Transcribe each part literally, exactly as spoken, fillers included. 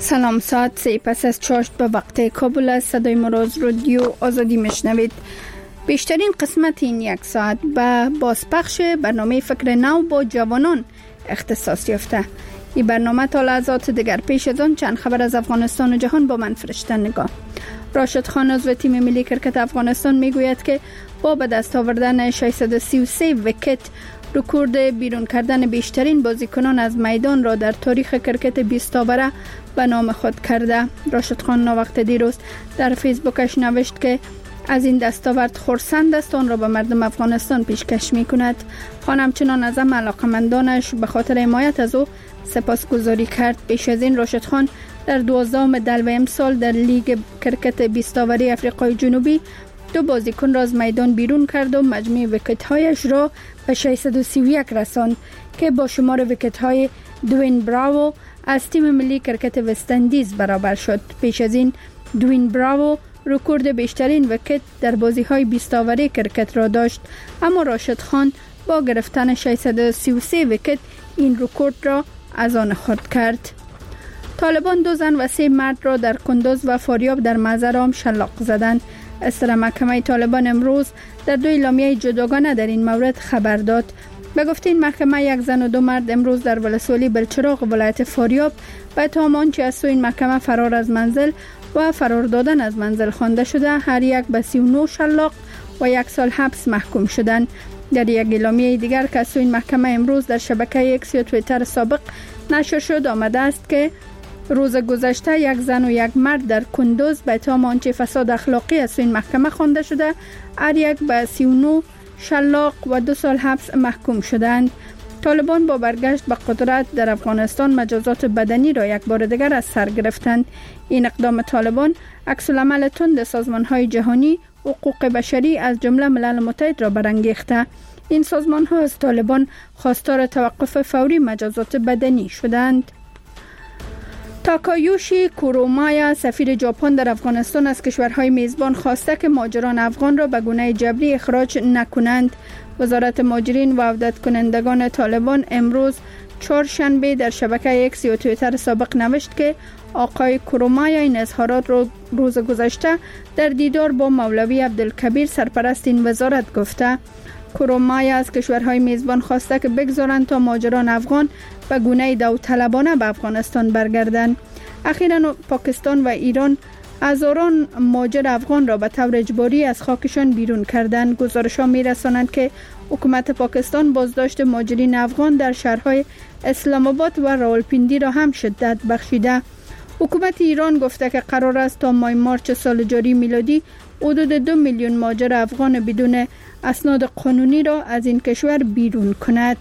سلام، ساعت سه پس از چاشت به وقت کابل است. صدای مراز رادیو آزادی میشنوید. بیشترین قسمت این یک ساعت به بازپخش برنامه فکر نو با جوانان اختصاص یافته. این برنامه تا لحظات دیگر. پیش از آن چند خبر از افغانستان و جهان با من فرشته نگاه. راشد خان عضو تیم ملی کرکت افغانستان میگوید که با به دست آوردن ششصد و سی و سه ویکت رکورد بیرون کردن بیشترین بازیکنان از میدان را در تاریخ کرکت بیست اوره به نام خود کرده. راشد خان ناوقت دیروز در فیسبوکش نوشت که از این دستاورد خرسند است، آن را به مردم افغانستان پیشکش می کند. خان همچنان از هم علاقمندانش به خاطر حمایت از او سپاسگزاری کرد. پیش از این راشد خان در دوازدهم دلو امسال در لیگ کرکت بیست اوره افریقای جنوبی دو بازیکن را از میدان بیرون کرد و مجموع ویکت هایش را به ششصد و سی و یک رساند که با شمار ویکت های دوین براوو از تیم ملی کرکت وست اندیز برابر شد. پیش از این دوین براوو رکورد بیشترین ویکت در بازی های بیست اوره کرکت را داشت، اما راشد خان با گرفتن ششصد و سی و سه ویکت این رکورد را از آن خود کرد. طالبان دو زن و سه مرد را در کندوز و فاریاب در مزارام شلاق زدند. اصدار محکمه طالبان امروز در دو اعلامیه جداگانه در این مورد خبر داد. به گفته این محکمه یک زن و دو مرد امروز در ولسوالی بلچراغ ولایت فاریاب به اتهام آنچه از سوی این محکمه فرار از منزل و فرار دادن از منزل خوانده شده هر یک به سی و نه شلاق و یک سال حبس محکوم شدند. در یک اعلامیه دیگر که از سوی این محکمه امروز در شبکه اکس یا توییتر سابق نشر شد آمده است که روز گذشته یک زن و یک مرد در کندوز به اتهام آنچه فساد اخلاقی از سوی این محکمه خوانده شده هر یک به سی و نه شلاق و دو سال حبس محکوم شدند. طالبان با برگشت به قدرت در افغانستان مجازات بدنی را یک بار دیگر از سر گرفتند. این اقدام طالبان عکس العمل تند سازمان‌های جهانی حقوق بشری از جمله ملل متحد را برانگیخته. این سازمان‌ها از طالبان خواستار توقف فوری مجازات بدنی شدند. تاکایوشی کورومایا سفیر ژاپن در افغانستان از کشورهای میزبان خواسته که مهاجران افغان را به گونه جبری اخراج نکنند. وزارت مهاجرین و عودت کنندگان طالبان امروز چهارشنبه در شبکه اکس یا توییتر سابق نوشت که آقای کورومایا این اظهارات را روز گذشته در دیدار با مولوی عبدالکبیر سرپرست این وزارت گفته. کورومایا از کشورهای میزبان خواسته که بگذارند تا مهاجران افغان به گونه داوطلبانه به افغانستان برگردند. اخیراً پاکستان و ایران هزاران مهاجر افغان را به طور اجباری از خاکشان بیرون کردند. گزارش‌ها می‌رسانند که حکومت پاکستان بازداشت مهاجرین افغان در شهرهای اسلام آباد و راولپیندی را هم شدت بخشیده. حکومت ایران گفته که قرار است تا ماه مارس سال جاری میلادی حدود دو میلیون مهاجر افغان بدون اسناد قانونی را از این کشور بیرون کند.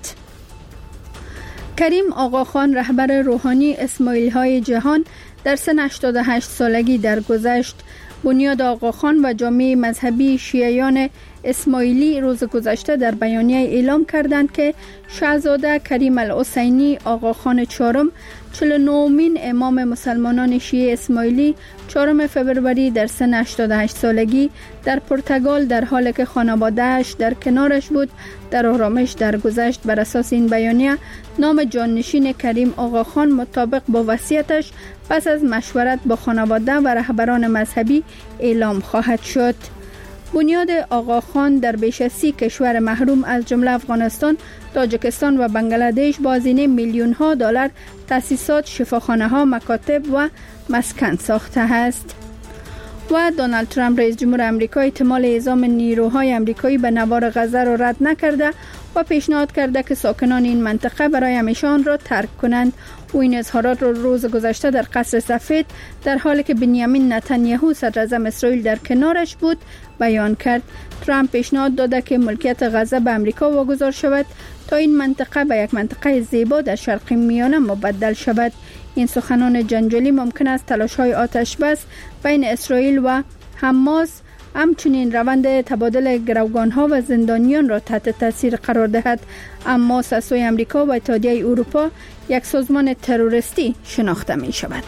کریم آقاخان رهبر روحانی اسماعیلی های جهان در سن هشتاد و هشت سالگی درگذشت. بنیاد آقاخان و جامعه مذهبی شیعیان اسماعیلی روز گذشته در بیانیه اعلام کردند که شاهزاده کریم الحسینی آقاخان چهارم چهل و نهمین امام مسلمانان شیعه اسماعیلی چهارم فوریه در سن هشتاد و هشت سالگی در پرتغال در حالی که خانواده‌اش در کنارش بود در آرامش درگذشت. بر اساس این بیانیه نام جانشین کریم آقاخان مطابق با وصیتش پس از مشورت با خانواده و رهبران مذهبی اعلام خواهد شد. بنیاد آقاخان در بیش از سی کشور محروم از جمله افغانستان، تاجیکستان و بنگلادش با هزینه میلیون ها دلار تأسیسات، شفاخانه ها، مکاتب و مسکن ساخته است. و دونالد ترامپ رئیس جمهور آمریکا احتمال اعزام نیروهای آمریکایی به نوار غزه را رد نکرده و پیشنهاد کرده که ساکنان این منطقه برای همیشه آن را ترک کنند. او این اظهارات را روز گذشته در قصر سفید در حالی که بنیامین نتانیاهو صدر اعظم اسرائیل در کنارش بود بیان کرد. ترامپ پیشنهاد داده که ملکیت غزه به آمریکا واگذار شود تا این منطقه به یک منطقه زیبا در شرق میانه مبدل شود. این سخنان جنجالی ممکن است تلاش‌های آتش بس بین اسرائیل و حماس همچنین روند تبادل گروگان‌ها و زندانیان را تحت تاثیر قرار دهد، اما از سوی آمریکا و اتحادیه اروپا یک سازمان تروریستی شناخته می شود.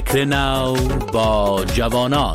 فکر نو با جوانان.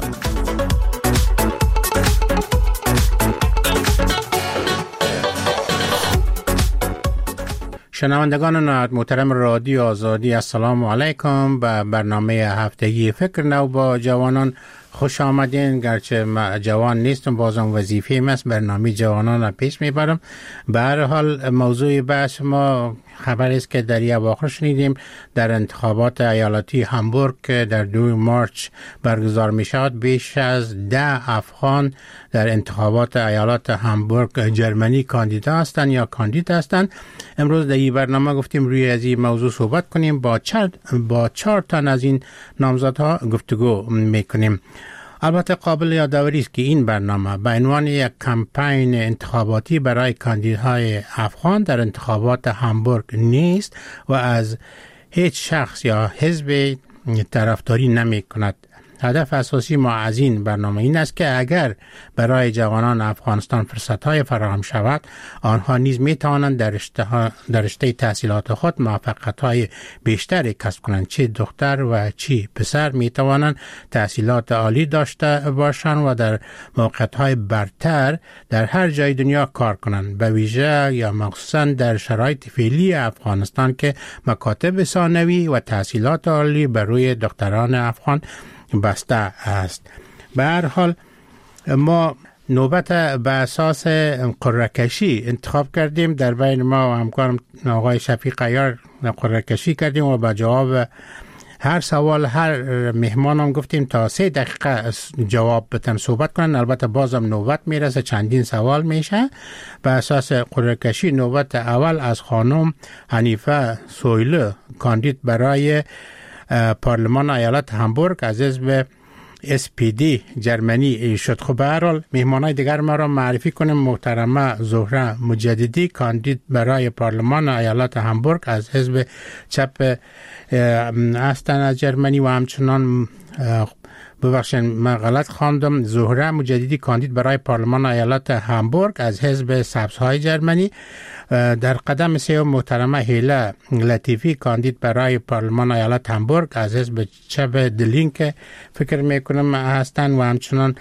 شنوندگان محترم رادیو آزادی، السلام علیکم. به برنامه هفتگی فکر نو با جوانان خوش آمدین. گرچه من جوان نیستم، بازم وظیفه است برنامه جوانان را پیش میبرم. به هر حال موضوع بحث ما خبر است که در اواخر شنیدیم در انتخابات ایالتی هامبورگ که در دو مارچ برگزار می شود، بیش از ده افغان در انتخابات ایالات هامبورگ جرمنی کاندید هستند یا کاندید هستند. امروز در این برنامه گفتیم روی از این موضوع صحبت کنیم. با چهار با چهار تن از این نامزدها گفتگو میکنیم. البته قابل یادآوری است که این برنامه به عنوان یک کمپین انتخاباتی برای کاندیدهای افغان در انتخابات هامبورگ نیست و از هیچ شخص یا حزب طرفداری نمی کند. هدف اساسی ما از این برنامه این است که اگر برای جوانان افغانستان فرصت‌های فراهم شود، آنها نیز می‌توانند در رشته در رشته تحصیلات خود موفقیت‌های بیشتری کسب کنند. چه دختر و چه پسر می‌توانند تحصیلات عالی داشته باشند و در موقعیت‌های برتر در هر جای دنیا کار کنند، به ویژه یا مخصوصاً در شرایط فعلی افغانستان که مکاتب ثانوی و تحصیلات عالی بر روی دختران افغان بسته است. به هر حال ما نوبت به اساس قرعه کشی انتخاب کردیم. در بین ما و همکارم آقای شفیق عیار قرعه کشی کردیم و با جواب هر سوال هر مهمانم گفتیم تا سه دقیقه جواب بتن صحبت کنن. البته بازم نوبت میرسه، چندین سوال میشه. به اساس قرعه کشی نوبت اول از خانم حنیفه سویلو کاندید برای پارلمان ایالت هامبورگ از حزب اس پی دی جرمنی شد. خب به هر حال مهمانای دیگر ما را معرفی کنیم. محترمه زهره مجددی کاندید برای پارلمان ایالت هامبورگ از حزب چپ هستند از جرمنی و همچنان ببخشید من غلط خواندم، زهره مجددی کاندید برای پارلمان ایالت هامبورگ از حزب سبزهای جرمنی. در قدم سوم محترمه هیله لطیفی کاندید برای پارلمان ایالت هامبورگ از حزب چپ دلینک فکر میکنم هستند و همچنان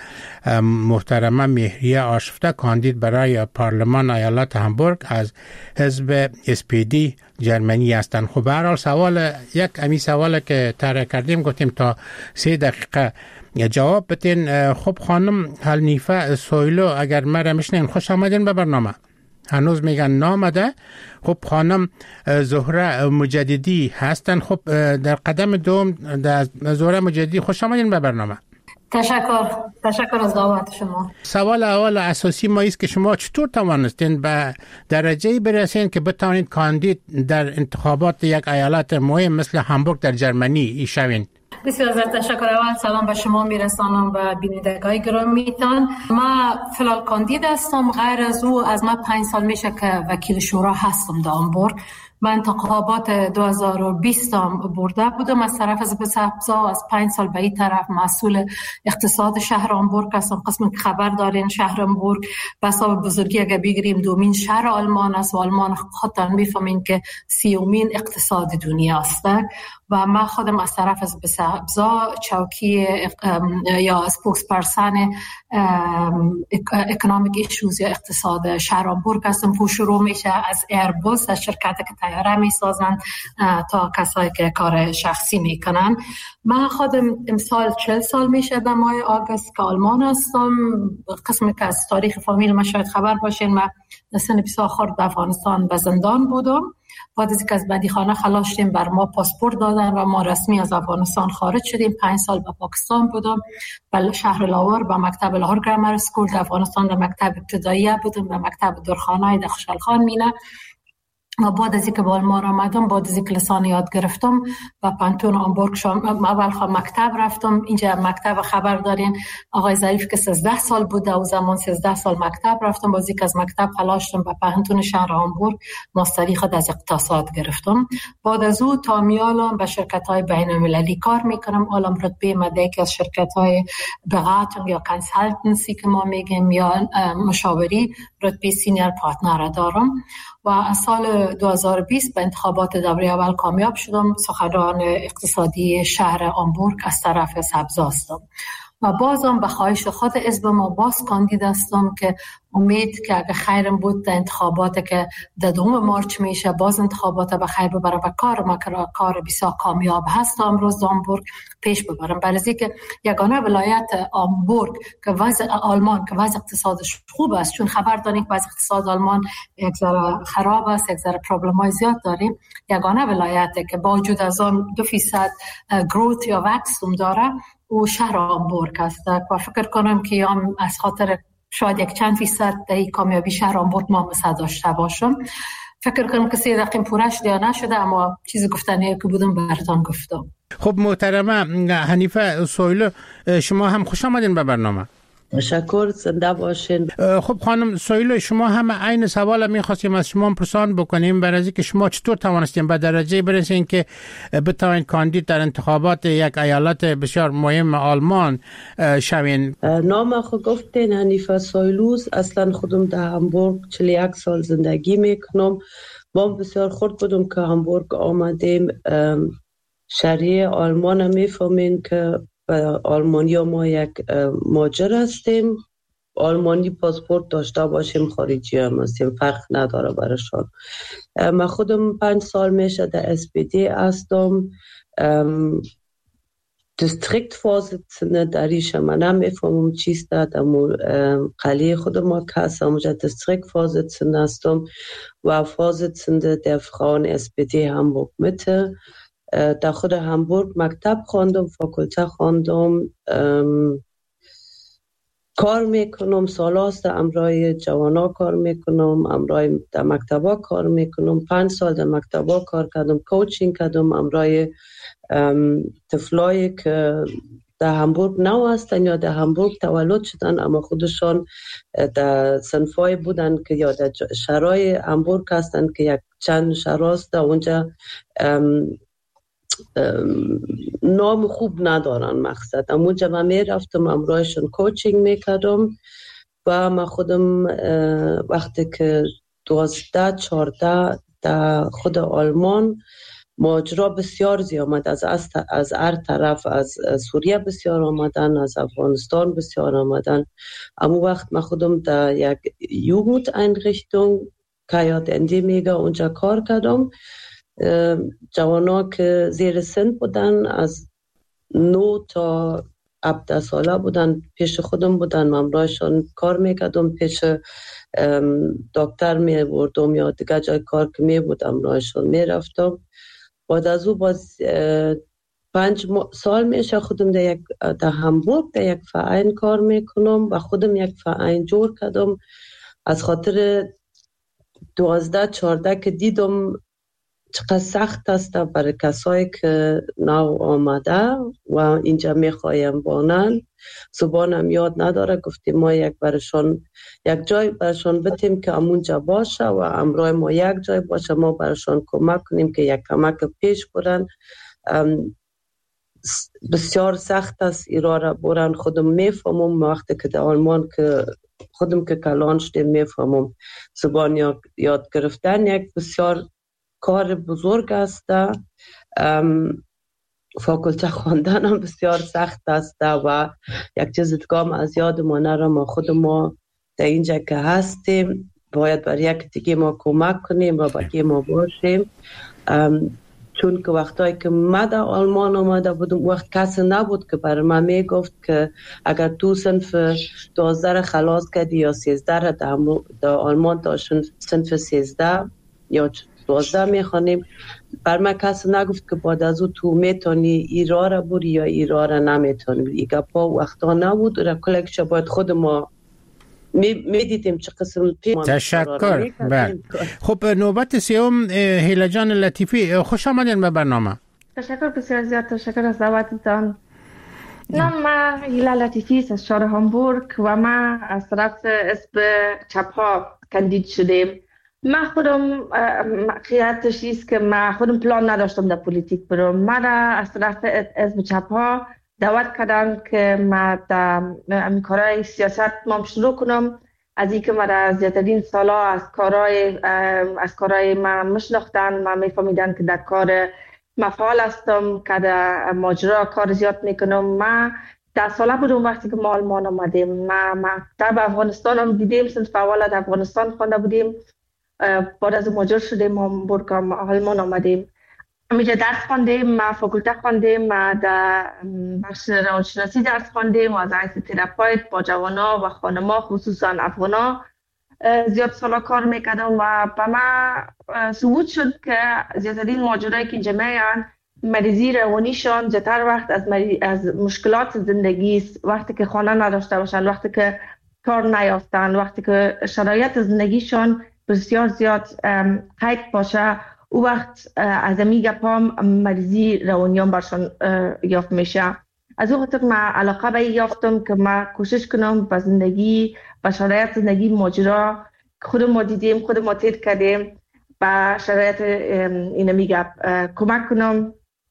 محترمه مهریه آشفته کاندید برای پارلمان ایالت هامبورگ از حزب اس پی دی جرمنی هستند. خب به هر حال سوال یک امی سوال که طرح کردیم گفتیم تا سه دقیقه جواب بتین. خب خانم حنیفه سویلو اگر مرا میشنین خوش آمدین به برنامه. هنوز میگن نامده. خب خانم زهره مجددی هستن. خب در قدم دوم در زهره مجددی خوش آمدین به برنامه. تشکر تشکر از دعوت شما. سوال اول اساسی ما است که شما چطور توانستین به درجه برسین که بتوانید کاندید در انتخابات یک ایالت مهم مثل هامبورگ در جرمنی شوین؟ بسیار زیاد تشکر. اول سلام به شما میرسانم و بینندگان گرامیتان. ما فعلا کاندید هستم. غیر از او از ما پنج سال میشه که وکیل شورا هستم در هامبورگ. من انتخابات دو هزار و بیست برده بودم از طرف حزب سبزا. از پنج سال به این طرف مسئول اقتصاد شهر هامبورگ هستم. قسم که خبر دارین شهر هامبورگ به حساب بزرگی اگه بگیریم دومین شهر آلمان است و آلمان خودتان میفهمین که سیومین اقتصاد دنیا است و من خودم از طرف حزب سبزا چوکی یا اسپوکس پرسن اکونومیک ایشوز یا اقتصاد شهر هامبورگ هستم. پو شروع میشه از ایربوس، از شرکت که تیاره میسازن تا کسایی که کار شخصی میکنن. من خودم امسال چهل سال میشه در ماه آگوست که آلمان هستم. قسمی که از تاریخ فامیل ما شاید خبر باشین، من در سن بیست خورد در افغانستان به زندان بودم. بعد از اینکه از بندیخانه خلاص شدیم بر ما پاسپورت دادن و ما رسمی از افغانستان خارج شدیم. پنج سال به پاکستان بودم، به شهر لاهور به مکتب لاهور گرامر اسکول در افغانستان در مکتب ابتدایی بودم، در مکتب درخانه در خوشحال خان مینه. و بعد از اینکه به آلمان آمدم، بعد از اینکه لسان یاد گرفتم و پانتون هامبورگ شدم. اول خب مکتب رفتم. اینجا مکتب خبر دارین آقای ظریف که سیزده سال بود و زمان سیزده سال مکتب رفتم. باز اینکه از مکتب خلاص شدم به پانتون شهر هامبورگ ماستری خود از اقتصاد گرفتم. بعد از او تا میالم به شرکت‌های بین‌المللی کار میکنم. الان رتبه مده که از شرکت‌های بغاتون یا کنسالتنسی که ما میگیم یا مشاوری رتبه سینیر پارتنر دارم. و از سال دو هزار و بیست به انتخابات دوره اول کامیاب شدم. سخنران اقتصادی شهر آمبورگ از طرف سبزا هستم و بازم به خواهش خود حزب ما باز کاندید هستم که امید که اگه خیرم بود در انتخابات که در دوم مارچ میشه باز انتخابات به خیر ببرم و کار ما کار بسیار کامیاب هست امروز آمبورگ پیش ببرم. برای که یگانه ولایت آمبورگ که وضع آلمان که وضع اقتصادش خوب است، چون خبر داریم که وضع اقتصاد آلمان یک ذره خراب است، یک ذره پروبلم‌های زیاد داریم، یگانه ولایتی که با وجود از آن دو فیصد گروت یا وکسوم داره و شهر آمبورگ است و فکر کنم که هم از خاطر شاید یک چند فیصد در کامیابی شهر آمبورگ ما مثلا داشته باشم. فکر کنم که سی دقیقه پوره شده یا نشده، اما چیزی گفتنیه که بودم براتون گفتم. خب محترمه حنیفه سویلو، شما هم خوش آمدین به برنامه. تشکر، زنده باشین. خب خانم سویلو، شما هم عین سوال می‌خواستیم از شما پرسان بکنیم برای اینکه شما چطور توانستین به درجه برسین که بتوانید کاندید در انتخابات یک ایالت بسیار مهم آلمان شوین؟ نام خود گفتین حنیفه سویلوز، اصلا خودم در همبورگ چهل و یک سال زندگی میکنم. ما بسیار خورد بودم که همبورگ آمدیم. شهریه آلمان میفهمین که آلمانیا ما یک ماجر هستیم، آلمانی پاسپورت داشته باشیم خارجی هم هستیم، فرق نداره برشان. من خودم پنج سال میشه در اس پی دی هستم، دیستریکت فازیتسنده دریش من نمیفهمم چیست، در قلیه خودم ما که هستم اونجا دیستریکت فازیتسنده هستم و فازیتسنده در فران اس پی دی همبورگ میته. در خود همبورگ مکتب خواندم، فاکولته خواندم، کار میکنم، سالاست امرای جوانا کار میکنم، امرای در مکتبا کار میکنم. پنج سال در مکتبا کار کردم، کوچینگ کردم امرای طفلایی که در همبورگ نو هستن یا در همبورگ تولد شدن اما خودشان در صنفای بودن که یا در شهرهای همبورگ هستن که یک چند شهراست در اونجا نام خوب ندارن مقصد. اونجا من می رفتم امرایشون کوچینگ میکردم و من خودم وقتی که دوازده چارده در خود آلمان ماجرا بسیار زیاد آمد، از از هر طرف، از سوریه بسیار آمدن، از افغانستان بسیار آمدن. اما وقت من خودم در یک یوگوت اینریchtung که یاد اندی میگه اونجا کار کردم. جوانا که زیر سن بودن از نو تا هفده ساله بودن پیش خودم بودن، من امرایشان کار میکردم، پیش دکتر میبردم یا دیگه جای کار که میبودم امرایشان میرفتم. بعد از او باز پنج سال میشه خودم در یک در همبورگ در یک فعین کار میکنم و خودم یک فعین جور کردم. از خاطر دوازده چارده که دیدم چقدر سخت است برای کسایی که نو آمده و اینجا میخوایم بانن، زبانم یاد نداره، گفتیم ما یک برشان یک جای برشان بتیم که امونجا باشه و امرای ما یک جای باشه، ما برشان کمک کنیم که یک کمک پیش برن. بسیار سخت است ایرا را برن. خودم میفهمم وقتی که در آلمان که خودم که کلان شدیم میفهمم زبان یاد, یاد گرفتن یک بسیار کار بزرگ است. فاکولته خواندن هم بسیار سخت است و یک چیز دیگه از یاد ما نره، ما خود ما در اینجا که هستیم باید برای یک دیگه ما کمک کنیم و برای ما باشیم. چون که وقتایی که من در آلمان آمده بودم وقت کسی نبود که برای من میگفت که اگر تو صنف دوازده خلاص کردی یا سیزده در آلمان داشتن صنف سیزده یا دوازده میخوانیم، بر من کسی نگفت که بعد از او تو میتونی ایرا را بری یا ایرا را نمیتونی بری. ایگه پا وقتا نبود و کلکش باید خود ما میدیدیم چه قسم پی. تشکر. بله. خب نوبت سیوم هیلا جان لطیفی، خوش آمدین به برنامه. تشکر بسیار زیاد، تشکر از دعوتتان. نام من هیلا لطیفی از شهر همبورگ و من از طرف اسب چپ ها کاندید شدیم. من خودم خیالتش است که من خودم پلان نداشتم در پلیتیک برم. من از طرف اسب چپ ها دعوت کردن که من در کارهای سیاست ما شروع کنم از اینکه مرا زیادترین سالا از کارهای از کارهای ما میشناختن، ما میفهمیدن که در کار مفعال هستم، که در ماجرا کار زیاد میکنم. ما ده ساله بودم وقتی که ما آلمان آمدیم. ما مکتب افغانستان هم دیدیم، صنف اول در افغانستان خوانده بودیم، بعد از مهاجر شدیم هامبورگ آلمان آمدیم. همینجا درس خواندیم، ما فاکولته خواندیم، ما در بخش روانشناسی درس خواندیم و از حیث تراپیوت با جوانا و خانما خصوصا افغانا زیاد سالا کار میکردم و به ما ثبوت شد که زیادترین ماجرایی که اینجا میان مریضی روانیشان زیادتر وقت از, از مشکلات زندگی است. وقتی که خانه نداشته باشن، وقتی که کار نیافتن، وقتی که شرایط زندگیشان بسیار زیاد قید باشه، او وقت از امی گپام مریضی روانیان برشان یافت میشه. از او خاطر من علاقه به یافتم که من کوشش کنم به زندگی و شرایط زندگی ماجرا خود ما دیدیم، خود ما تیر کردیم، به شرایط اینمی گپ کمک کنم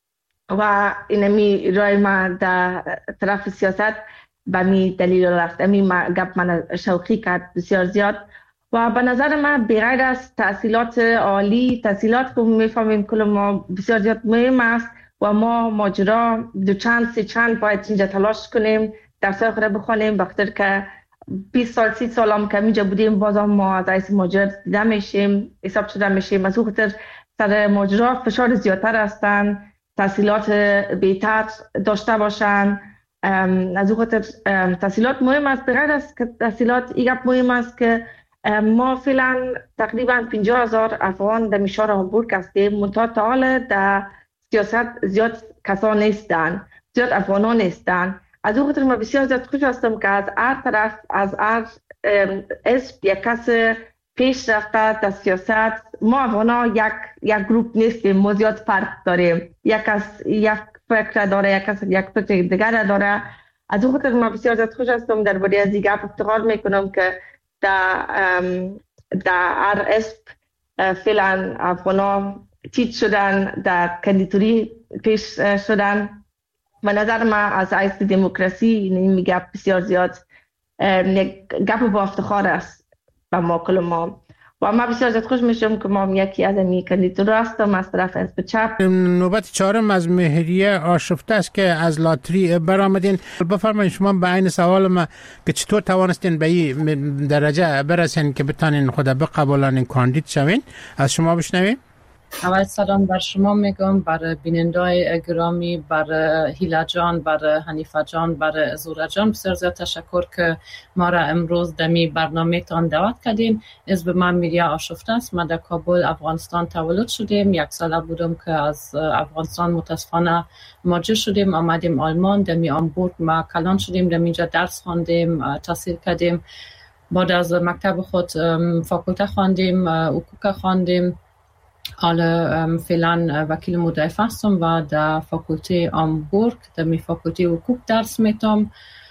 و اینمی رای من در طرف سیاست به می دلیل رفت. امی گپ من شوقی کرد بسیار زیاد و به نظر من بغیر از تحصیلات عالی، تحصیلات که میفهمیم کل ما بسیار زیاد مهم است و ما ماجرا دو چند سی چند باید اینجا تلاش کنیم، درسای خود بخونیم. بخاطر که بیست سال سی سال هم که اینجا بودیم باز هم ما از ایس ماجرا دیده میشیم، حساب شده میشیم. از اون خاطر سر ماجرا فشار زیادتر هستن، تحصیلات بهتر داشته باشن. از اون خاطر تحصیلات مهم است. بغیر از تحصیلات ایگه مهم است که ما فعلا تقریبا پنجاه هزار افغان در میشار هامبورگ هستیم. منتها تا حالا در سیاست زیاد کسان نیستن، زیاد افغانان نیستن. از اون خاطر ما بسیار زیاد خوش هستم که از هر طرف، از هر اسم یک کس پیش رفته در سیاست. ما افغانا یک یک گروپ نیستیم، ما زیاد فرق داریم. یک کس یک فکر داره، یک کس یک فکر دیگر داره. از اون خاطر ما بسیار زیاد خوش هستم درباره از دیگه افتخار میکنم که در در هر اسم فعلا افغانا چیت شدن، در کندیتوری پیش شدن. و نظر من از حیث دموکراسی این میگه بسیار زیاد یک گپ با افتخار است به ما کل ما. و ما بسیار زیاد خوش میشم که ما یکی از این کندیتور هستم از طرف حزب چپ. نوبت چهارم از مهریه آشفته است که از لاتری برآمدین. بفرمایید شما به عین سوال ما که چطور توانستین به این درجه برسین که بتانین خود بقبولن کاندید شوین، از شما بشنویم. اول سلام بر شما میگم، بر بینندای گرامی، بر هیلا جان، بر حنیفه جان، بر زورا جان بسیار زیاد تشکر که ما را امروز دمی برنامه تان دعوت کردین. اسم من میریا آشفته است. ما در کابل افغانستان تولد شدیم. یک ساله بودم که از افغانستان متاسفانه مهاجر شدیم، آمدیم آلمان. دمی هامبورگ ما کلان شدیم، دمی اینجا درس خواندیم، تحصیل کردیم. بعد از مکتب خود فاکولته خواندیم، حقوق خواندیم. حالا فعلا وکیل مدافع هستم و در فاکولته هامبورگ در می فاکولته حقوق درس میتم.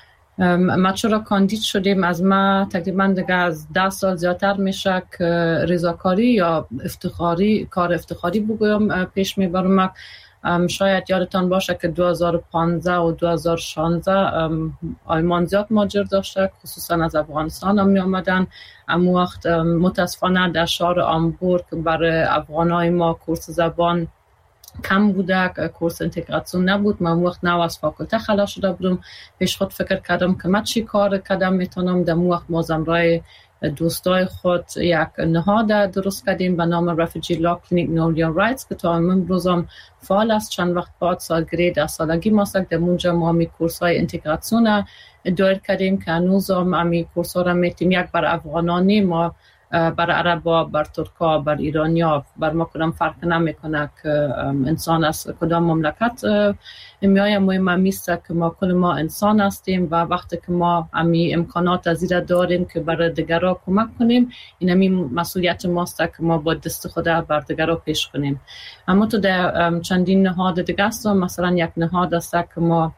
ما چرا کاندید شدیم؟ از ما تقریبا دیگه از ده سال زیادتر میشه که رضاکاری یا افتخاری، کار افتخاری بگویم پیش میبرم. شاید یادتان باشه که دو هزار و پانزده و دو هزار و شانزده آلمان زیاد مهاجر داشته، خصوصا از افغانستان هم می آمدن. اما وقت متاسفانه در شهر هامبورگ برای افغانای ما کورس زبان کم بوده، کورس انتگراسیون نبود. من وقت نو از فاکولته خلاص شده بودم. پیش خود فکر کردم که من چی کار کردم میتونم. در وقت موزم رای دوستای خود یک نهاد درست کردیم به نام رفیجی لا کلینیک نو یور رایتس که تا امروز هم فعال است. چند وقت بعد سالگرد در سالگی ماست در اونجا ما می کورس های انتگراسیون دایر کردیم که هنوز هم امی کورس ها را میتیم. یک بر افغانانی ما، بر عربا، بر ترکا، بر ایرانیا، بر ما کدام فرق نمیکنه که انسان از کدام مملکت میای. مهم میست که ما کل ما انسان هستیم و وقتی که ما امی امکانات از زیر داریم که برای دیگران کمک کنیم، این امی مسئولیت ماست که ما با دست خود بر دیگران پیش کنیم. اما تو در چندین نهاد دیگه هستم. مثلا یک نهاد است که ما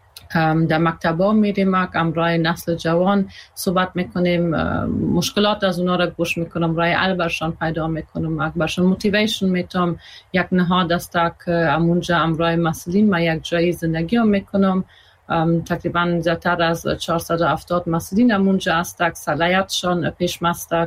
در مکتبا میریم، امرای نسل جوان صحبت میکنیم، مشکلات از اونا را گوش میکنم، رای حل برشان پیدا میکنم، برشان موتیویشن میتونم. یک نهاد است که امونجا امرای مسئولین ما یک جای زندگی هم میکنم تقریبا زیادتر از چهارصد و هفتاد مسئولین اونجا هستند، صلاحیتشان پیش مستند.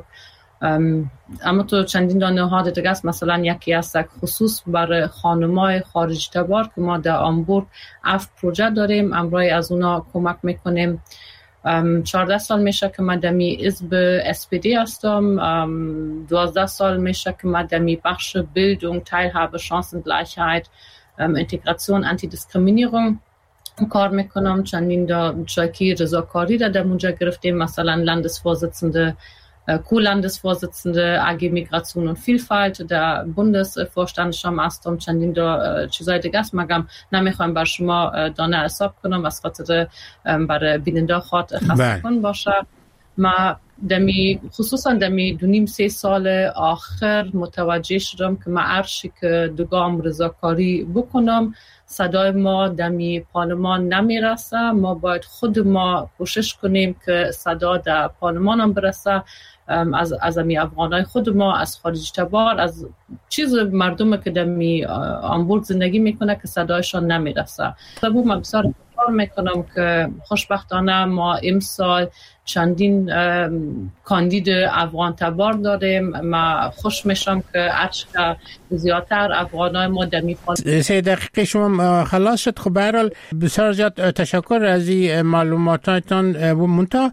اما تو چندین نهاد دیگه است، مثلا یکی است خصوص برای خانمای خارج تبار که ما در آمبورگ اف پروژه داریم، امروز از اونا کمک میکنیم. چهارده سال میشه که من دمی حزب اس پی دی هستم. دوازده سال میشه که من دمی بخش Bildung, Teilhabe, Chancengleichheit, Integration, Antidiskriminierung کار میکنم. چندین دا جایی رضاکاری را در اونجا گرفتیم، مثلا Landesvorsitzende, Co-Landesvorsitzende A G Migration und Vielfalt der Bundesvorstandscham هستم. چندین دا چیزای دیگه است مگم نمیخوایم بر شما دانه حساب کنم از خاطر برای بیننده خاط خسته کن باشه. ما دمی خصوصا دمی دو نیم سه سال آخر متوجه شدم که ما ارشی که دوگام رضاکاری بکنم صدای ما دمی پارلمان نمیرسه. ما باید خود ما کوشش کنیم که صدا در پارلمان هم برسه، از از امی افغانای خود ما، از خارج تبار، از چیز مردم که دمی آمبورگ زندگی میکنه که صدایشان نمیرسه. خب من بسیار کار میکنم که خوشبختانه ما امسال چندین کاندید افغان تبار داریم. ما خوش میشم که هرچقدر زیادتر افغانای ما در میفان. سه دقیقه شما خلاص شد. خب به هر حال بسیار زیاد تشکر از این معلوماتتان. منتها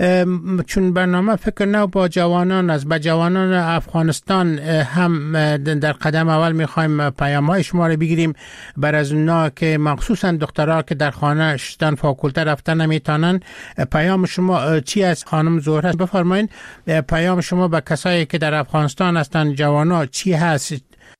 چون برنامه فکر نو با جوانان از با جوانان افغانستان هم در قدم اول میخوایم پیام های شما رو بگیریم بر از اونا که مخصوصا دخترها که در خانه شدن فاکولته رفتن نمیتونن. پیام شما چی از خانم زهره؟ بفرمایید پیام شما به کسایی که در افغانستان هستند، جوانا، چی هست؟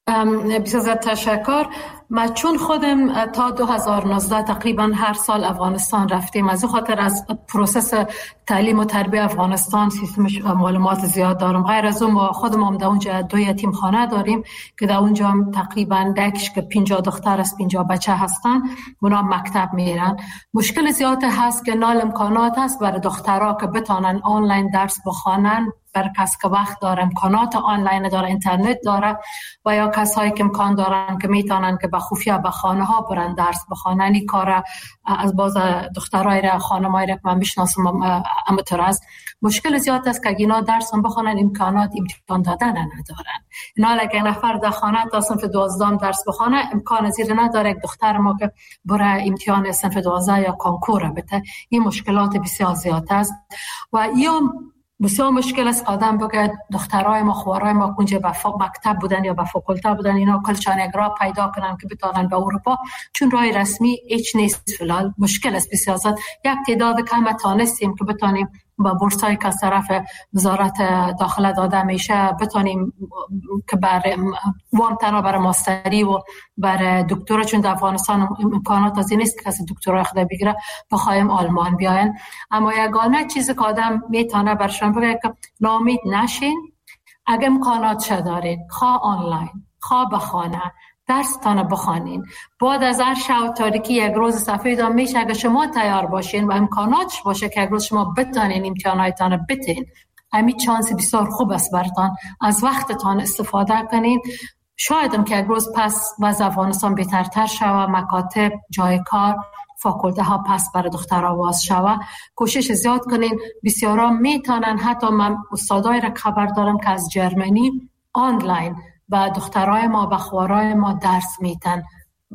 بسیار تشکر. ما چون خودم تا دو هزار و نوزده تقریبا هر سال افغانستان رفتیم، از خاطر از پروسس تعلیم و تربیت افغانستان سیستمش معلومات زیاد دارم. غیر از اون ما خودم هم در اونجا دو یتیم خانه داریم که در اونجا هم تقریبا دکش که پنجاه دختر است، پنجاه بچه هستن، اونا مکتب میرن. مشکل زیاد هست که نال امکانات هست برای دخترها که بتونن آنلاین درس بخوانن. برای کس که وقت داره، امکانات آنلاین داره، اینترنت داره، و یا کسایی که امکان دارن که میتونن که به خفیه به خانه ها برن درس بخوانن. این کار از باز دخترای را، خانمای را که من میشناسم امتر است. مشکل زیاد است که اینا درس هم بخوانن، امکانات امتحان دادن ندارن. اینا اگه نفر در خانه تا صنف دوازده درس بخونه، امکان زیر نداره یک دختر ما که بره امتحان صنف دوازده یا کنکور بده. این مشکلات بسیار زیاد است و یا بسیار مشکل است آدم بگه دخترای ما، خوارای ما کنجه به مکتب بودن یا به فاکولته بودن، اینا کلچان یک راه پیدا کنن که بتونن به اروپا، چون راه رسمی هیچ نیست فعلا. مشکل است بسیار زیاد. یک تعداد کم تانستیم که بتونیم با بورسایی که از طرف وزارت داخله داده میشه بتونیم که برای وام تنها برای ماستری و برای دکترا، چون در افغانستان امکانات از این نیست که کسی دکترا خود بگیره، بخوایم آلمان بیاین. اما یگانه چیزی که آدم میتونه برشان بگه که ناامید نشین. اگه امکانات چه دارین، خواه آنلاین، خواه بخانه، درس تانه بخوانین. بعد از هر شب تاریکی یک روز صفحه دام میشه. اگه شما تیار باشین و امکاناتش باشه که یک روز شما بتانین امتحانایتان بتین، همین چانس بسیار خوب است برتان. از وقتتان استفاده کنین. شایدم که یک روز پس وضع افغانستان بهترتر شوه، مکاتب، جای کار، فاکولته ها پس برای دخترها باز شوه. کوشش زیاد کنین. بسیارا میتونن، حتی من استادای را خبر دارم که از جرمنی آنلاین و دخترای ما و خوارای ما درس میتن.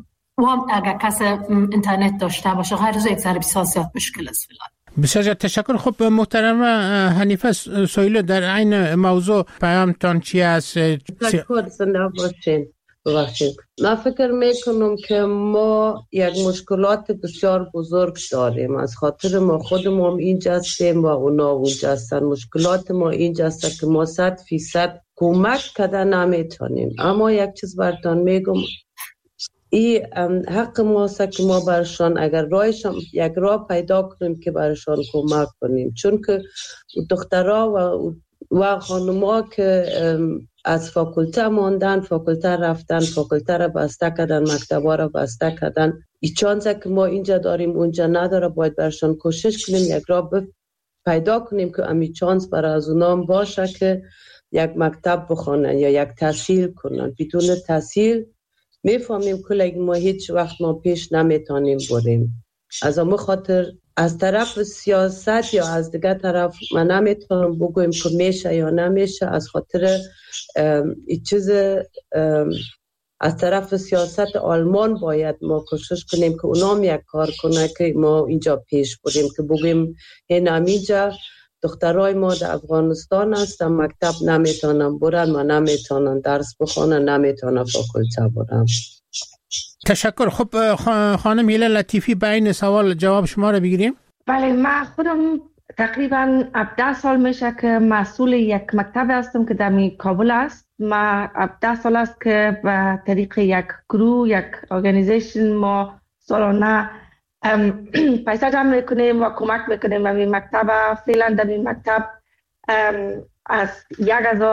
و هم اگر کس اینترنت داشته باشه، غیر از یک ذره بسیار زیاد مشکل است فعلا. بسیار تشکر. خب محترم حنیفه سویلو، در این موضوع پیامتان چی است؟ تشکر. زنده باشین. ببخشید. من فکر میکنم که ما یک مشکلات بسیار بزرگ داریم، از خاطر ما خودمون اینجا هستیم و اونا اونجا هستن. مشکلات ما اینجا هست که ما صد فیصد کمک کردن نمیتونیم. اما یک چیز براتون میگم، این حق ما است که ما برشان اگر رایشان یک راه پیدا کنیم که برشان کمک کنیم، چون که دخترها و و خانم‌ها که از فاکولته ماندن، فاکولته رفتن، فاکولته را بسته کردن، مکتبا را بسته کردن. این چانسه که ما اینجا داریم اونجا نداره. باید برشان کوشش کنیم یک راه پیدا کنیم که امی چانس برای از اونام باشه که یک مکتب بخونن یا یک تحصیل کنن. بدون تحصیل میفهمیم که ما هیچ وقت ما پیش نمیتونیم بریم. از اون خاطر از طرف سیاست یا از دیگه طرف من نمیتونم بگویم که میشه یا نمیشه، از خاطر این چیز از طرف سیاست آلمان باید ما کوشش کنیم که اونام یک کار کنه که ما اینجا پیش بریم، که بگویم این همینجا دخترای ما در افغانستان هستن، مکتب نمیتونن برن، ما نمیتونن درس بخونن، نمیتونن فاکولته برن. تشکر. خب خانم هیله لطیفی به این سوال جواب شما رو بگیریم. بله، من خودم تقریبا هفده سال میشه که مسئول یک مکتب هستم که در کابل است. ما هفده سال است که به طریق یک گروه، یک ارگانیزیشن ما سالانه پیسه جمع میکنیم و کمک میکنیم به این مکتب. فعلا در این مکتب از یک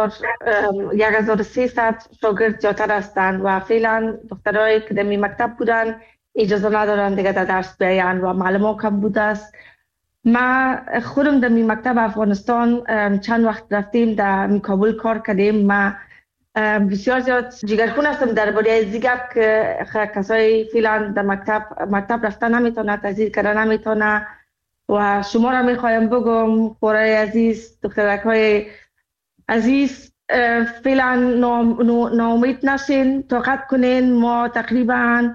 هزار و سیصد شاگرد زیادتر هستند و فعلا دخترایی که در این مکتب بودن اجازه ندارن دیگه در درس بیان و معلومات کم بوده است. ما خودم در این مکتب افغانستان چند وقت رفتیم، در کابل کار کردیم. ما بسیار زیاد جگرخون هستم درباره از دیگه که کسای فعلا در مکتب مکتب رفتن نمیتونه، تحصیل کردن نمیتونه و شما را میخوایم بگم خورای عزیز، دخترک های عزیز، فعلا ناامید نشین، طاقت کنین. ما تقریبا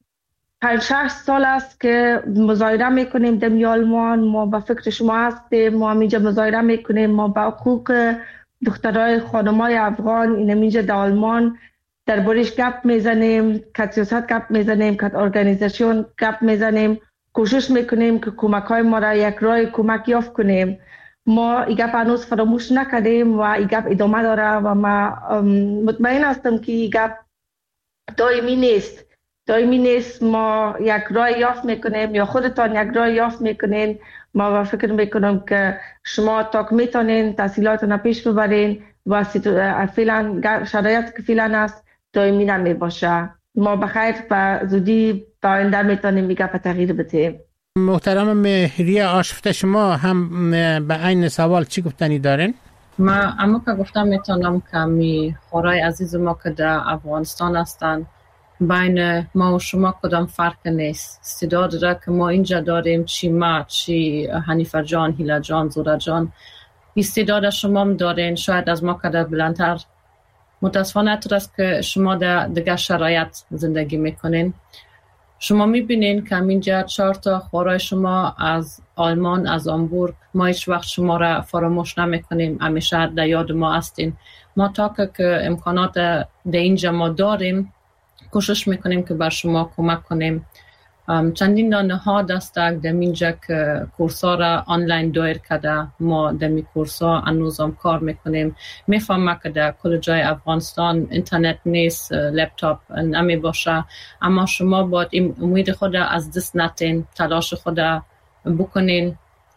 پنج شش سال است که مظاهره میکنیم در آلمان. ما با فکر شما هستیم، ما اینجا مظاهره میکنیم، ما با حقوق دخترای خانمای افغان این اینجا در آلمان در بارش گپ میزنیم، که سیاست گپ میزنیم، که ارگانیزیشن گپ میزنیم، کوشش میکنیم که کمک های ما را یک راه کمک یافت کنیم. ما این گپ هنوز فراموش نکردیم و این گپ ادامه داره و ما مطمئن هستم که این گپ دائمی نیست دائمی نیست ما یک راه یافت میکنیم یا خودتان یک راه یافت میکنین. ما فکر میکنم که شما تا میتونین تحصیلاتون پیش ببرین و فعلا شرایط که فعلا است دائمی نمی باشه. ما بخیر و زودی با آینده میتونیم میگه به تغییر بدیم. محترم مهریه آشفته، شما هم به این سوال چی گفتنی دارین؟ ما اما که گفتم میتونم که می خورای عزیز ما که در افغانستان هستن، بین ما و شما کدام فرق نیست. استعداد را که ما اینجا داریم، چی ما، چی حنیفه جان، هیله جان، زوره جان، استعداد شما هم دارین، شاید از ما کده بلندتر. متاسفانه طور است که شما در دیگه شرایط زندگی میکنین. شما میبینین که اینجا چهار تا خورای شما از آلمان، از آمبورگ، ما هیچ وقت شما را فراموش نمیکنیم، همیشه در یاد ما هستین. ما تا که امکانات در اینجا ما داریم کوشش میکنیم که بر شما کمک کنیم. چندین نهاد است در اینجا که کورس‌ها را آنلاین دایر کرده. ما در می کورس‌ها هنوزم کار میکنیم. میفهمم که در کل جای افغانستان اینترنت نیست، لپتاپ نمی باشه، اما شما باید این امید خود از دست نتین، تلاش خود بکنین.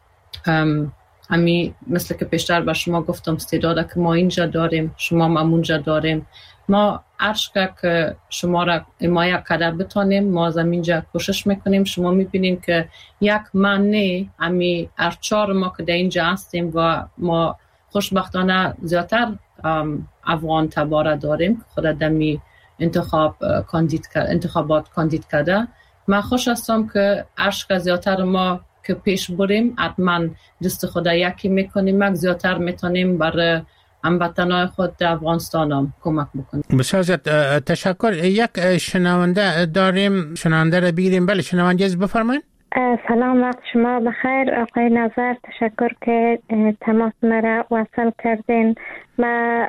همی مثل که پیشتر به شما گفتم، استعداده که ما اینجا داریم، شما ما اونجا داریم. ما ارشکه که شما را حمایت کرده بتانیم، ما از اینجا کوشش میکنیم. شما میبینیم که یک معنی همی ارچار ما که در اینجا هستیم و ما خوشبختانه زیادتر افغان تباره داریم، خود دمی انتخاب کاندید انتخابات کاندید کرده. من خوش هستم که ارشکه زیادتر ما که پیش بریم، حتما دست خود یکی میکنیم، مگ زیادتر میتونیم برای هموطنان خود در افغانستان هم کمک بکنیم. بسیار زیاد تشکر. یک شنونده داریم، شنونده را بگیریم. بله شنونده از بفرمایید. سلام، وقت شما بخیر آقای نظر. تشکر که تماس مرا وصل کردین. من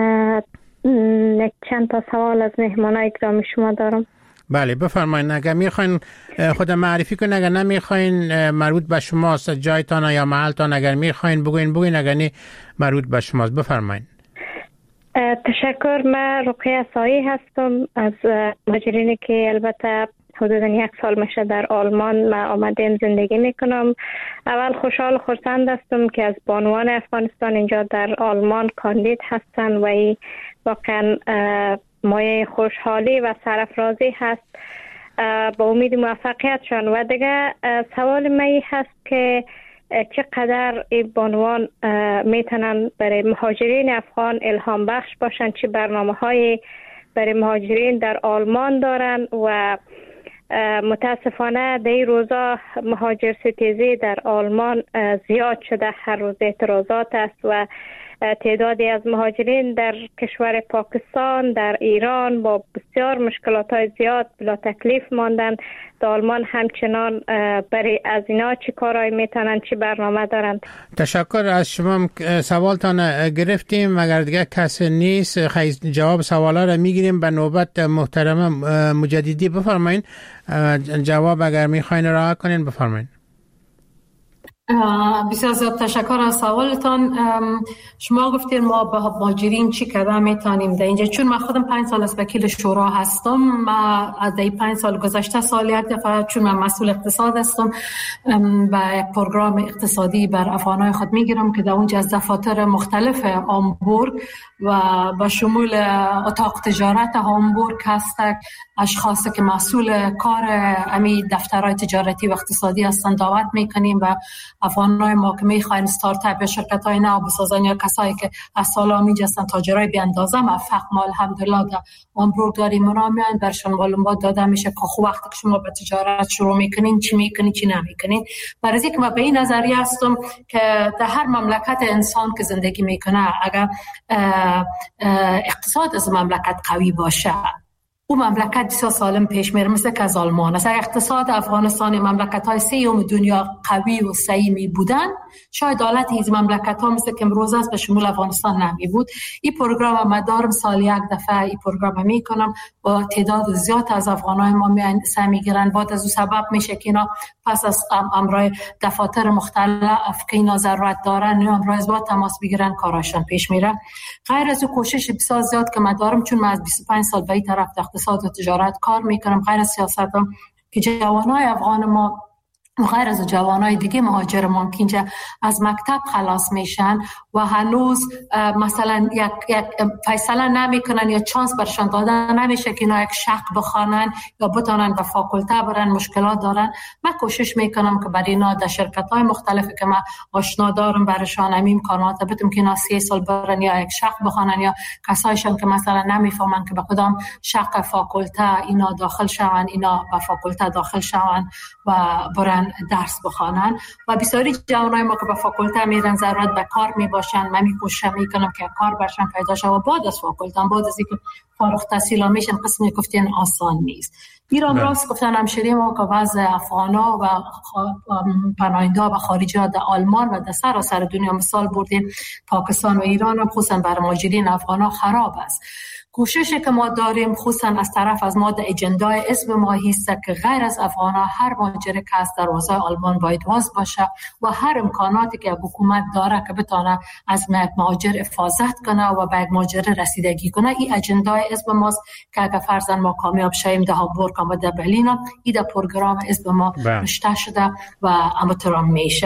چند تا سوال از مهمانای گرامی شما دارم. بله بفرمایید. اگر میخواین خود معرفی کنین، اگر نمیخواین مربوط به شماست، جایتان یا محلتان اگر میخواین بگوین بگوین، اگر نه مربوط به شماست. بفرمایید. تشکر. من رقیه سایی هستم از مهاجرینی که البته حدودا یک سال میشه در آلمان من آمدیم زندگی میکنم. اول خوشحال خرسند هستم که از بانوان افغانستان اینجا در آلمان کاندید هستن و ای واقعا مایه خوشحالی و سرافرازی هست. با امید موفقیتشان. و دیگه سوال من هست که چقدر این بانوان میتونن برای مهاجرین افغان الهام بخش باشن، چه برنامه های برای مهاجرین در آلمان دارن و متاسفانه در این روزا مهاجر ستیزی در آلمان زیاد شده، هر روز اعتراضات است و تعدادی از مهاجرین در کشور پاکستان، در ایران با بسیار مشکلات های زیاد بلا تکلیف ماندن. در آلمان همچنان برای از اینا چی کارهای میتونن، چی برنامه دارن؟ تشکر از شما. سوالتان گرفتیم، مگر دیگه کسی نیست خیلی جواب سوالا را میگیریم. به نوبت محترم مجددی بفرمایید جواب اگر میخواین راه کنین بفرمایید. بسیار زیاد تشکر از سوالتان. شما گفتید ما به مهاجرین چی کار میتونیم در اینجا، چون من خودم پنج سال از وکیل شورا هستم. ما از این پنج سال گذشته سال یک دفعه چون من مسئول اقتصاد هستم و یک پروگرام اقتصادی بر افغانای خود میگیرم که در اونجا از دفاتر مختلف هامبورگ و به شمول اتاق تجارت هامبورگ هست اشخاصی که مسئول کار امی دفترهای تجارتی و اقتصادی هستند دعوت میکنیم و افغانای ما که میخواین استارتاپ یا شرکت های نو بسازن یا کسایی که از سالا اینجا هستن تاجرای بی اندازه موفق ما الحمدلله در هامبورگ داریم اونا میان برشون معلومات داده میشه که خب وقتی که شما به تجارت شروع میکنین چی میکنین چی نمیکنین. برای اینکه من به این نظریه هستم که در هر مملکت انسان که زندگی میکنه اگر اقتصاد از مملکت قوی باشه او مملکت بسیار سالم پیش میره، مثل که از آلمان است. اقتصاد افغانستان مملکت های سیوم دنیا قوی و سعیمی بودن شاید حالت این مملکت ها مثل که امروز است به شمول افغانستان نمی بود. این پروگرام مدارم سال یک دفعه این پروگرام میکنم با تعداد زیاد از افغانای ما میان سعی میگیرن. بعد از او سبب میشه که اینا پس از امرای دفاتر مختلف که اینا ضرورت دارن امرای با تماس بگیرن کاراشون پیش میره. غیر از او کوشش بسیار زیاد که مدارم چون من از بیست و پنج سال به این طرف اقتصاد و تجارت کار میکنم، غیر از سیاستم که جوانای افغان ما و غیر از جوانای دیگه مهاجر ما که اینجا از مکتب خلاص میشن و هنوز مثلا یک, یک فیصله نمیکنن یا چانس برشان دادن نمیشه که اینا یک شق بخوانن یا بتونن به فاکولته برن، مشکلات دارن. من کوشش میکنم که برای اینا در شرکت های مختلفی که من آشنا دارم برشان همین امکانات بدم که اینا سی سال برن یا یک شق بخوانن یا کسایشان که مثلا نمیفهمن که به کدام شق فاکولته اینا داخل شون اینا به فاکولته داخل شون و برن درس بخوانن. و بسیاری جوانای ما که به فاکولته میرن ضرورت به کار میباشن، من میکوشم میکنم که کار برشن پیدا شه و بعد از فاکولته بعد از اینکه فارغ التحصیل میشن قسمی گفتین آسان نیست. ایران راست گفتن همشری ما که وضع افغانا و پناهنده و خارجی ها در آلمان و در سراسر دنیا مثال بردیم پاکستان و ایران هم خصوصا بر مهاجرین افغانا خراب است. کوششی که ما داریم خصوصا از طرف از ما در اجندای حزب ما هست که غیر از افغانا هر مهاجر که از دروازه آلمان باید باز باشه و هر امکاناتی که حکومت داره که بتونه از مهاجر حفاظت کنه و به مهاجر رسیدگی کنه. این اجندای حزب ماست که اگر فرضاً ما کامیاب شیم در هامبورگ و در برلین این در پروگرام حزب ما نوشته شده و امترام میشه.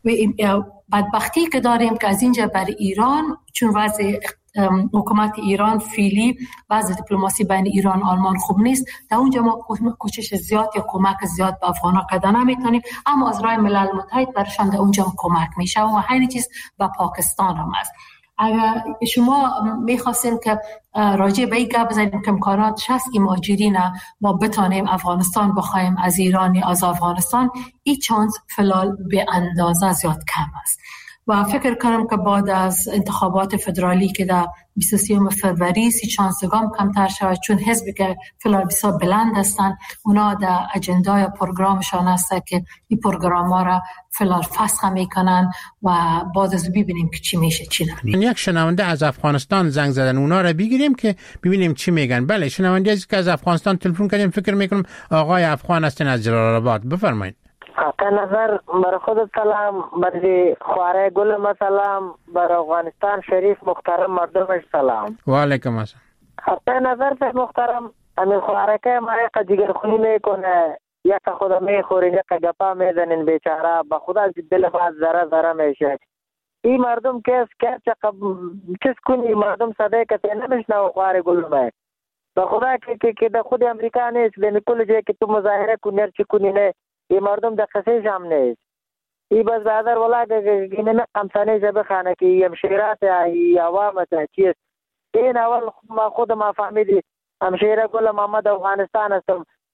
بدبختی که داریم که از اینجا بر ایران چون وضع حکومت ایران فعلی وضع دیپلماسی بین ایران و آلمان خوب نیست، در اونجا ما کوشش زیاد یا کمک زیاد به افغان‌ها کردن نمیتونیم، اما از راه ملل متحد برشان در اونجا کمک میشه و همین چیز به پاکستان هم است. اگر شما میخواستین که راجع به این گپ بزنیم که امکانات هست که مهاجرین ما بتونیم افغانستان بخوایم از ایرانی از افغانستان، این چانس فعلا به اندازه زیاد کم است و فکر کنم که بعد از انتخابات فدرالی که در بیست و سه فروری سی چانسگام کمتر شود چون حزبی که فعلا بسیار بلند هستن اونا در اجندا یا پروگرامشان هست که این پروگرام ها را فعلا فسخ میکنن و بعد از ببینیم که چی میشه چی نمیشه. یک شنونده از افغانستان زنگ زدن اونا را بگیریم که ببینیم چی میگن. بله شنونده از که از افغانستان تلفن کردیم فکر میکنم آقای افغان هستین از جلال آباد. بفرمایید. قطع نظر بر خود سلام، بر خواره گل سلام، بر افغانستان شریف محترم مردمش سلام. و علیکم السلام. قطع نظر سے محترم همین خواره که ما جگر خونی میکنه یک خدا میخورین یک گپا میزنین بیچاره به خدا دل باز ذره ذره میشه. این مردم کس که چیز کنی مردم صدای کسی نمیشنه خواره گل می به خدا که که در خود امریکا نیست به کل جایی که تو مظاهره کنی چی کنی نه این مردم در قصه جام نیست. این بس بادر ولا اینه امثانه جبه خانه که یم شیرات ای عوامت چیز این اول ما خود ما فهمیدی همشیره گل محمد افغانستان هستم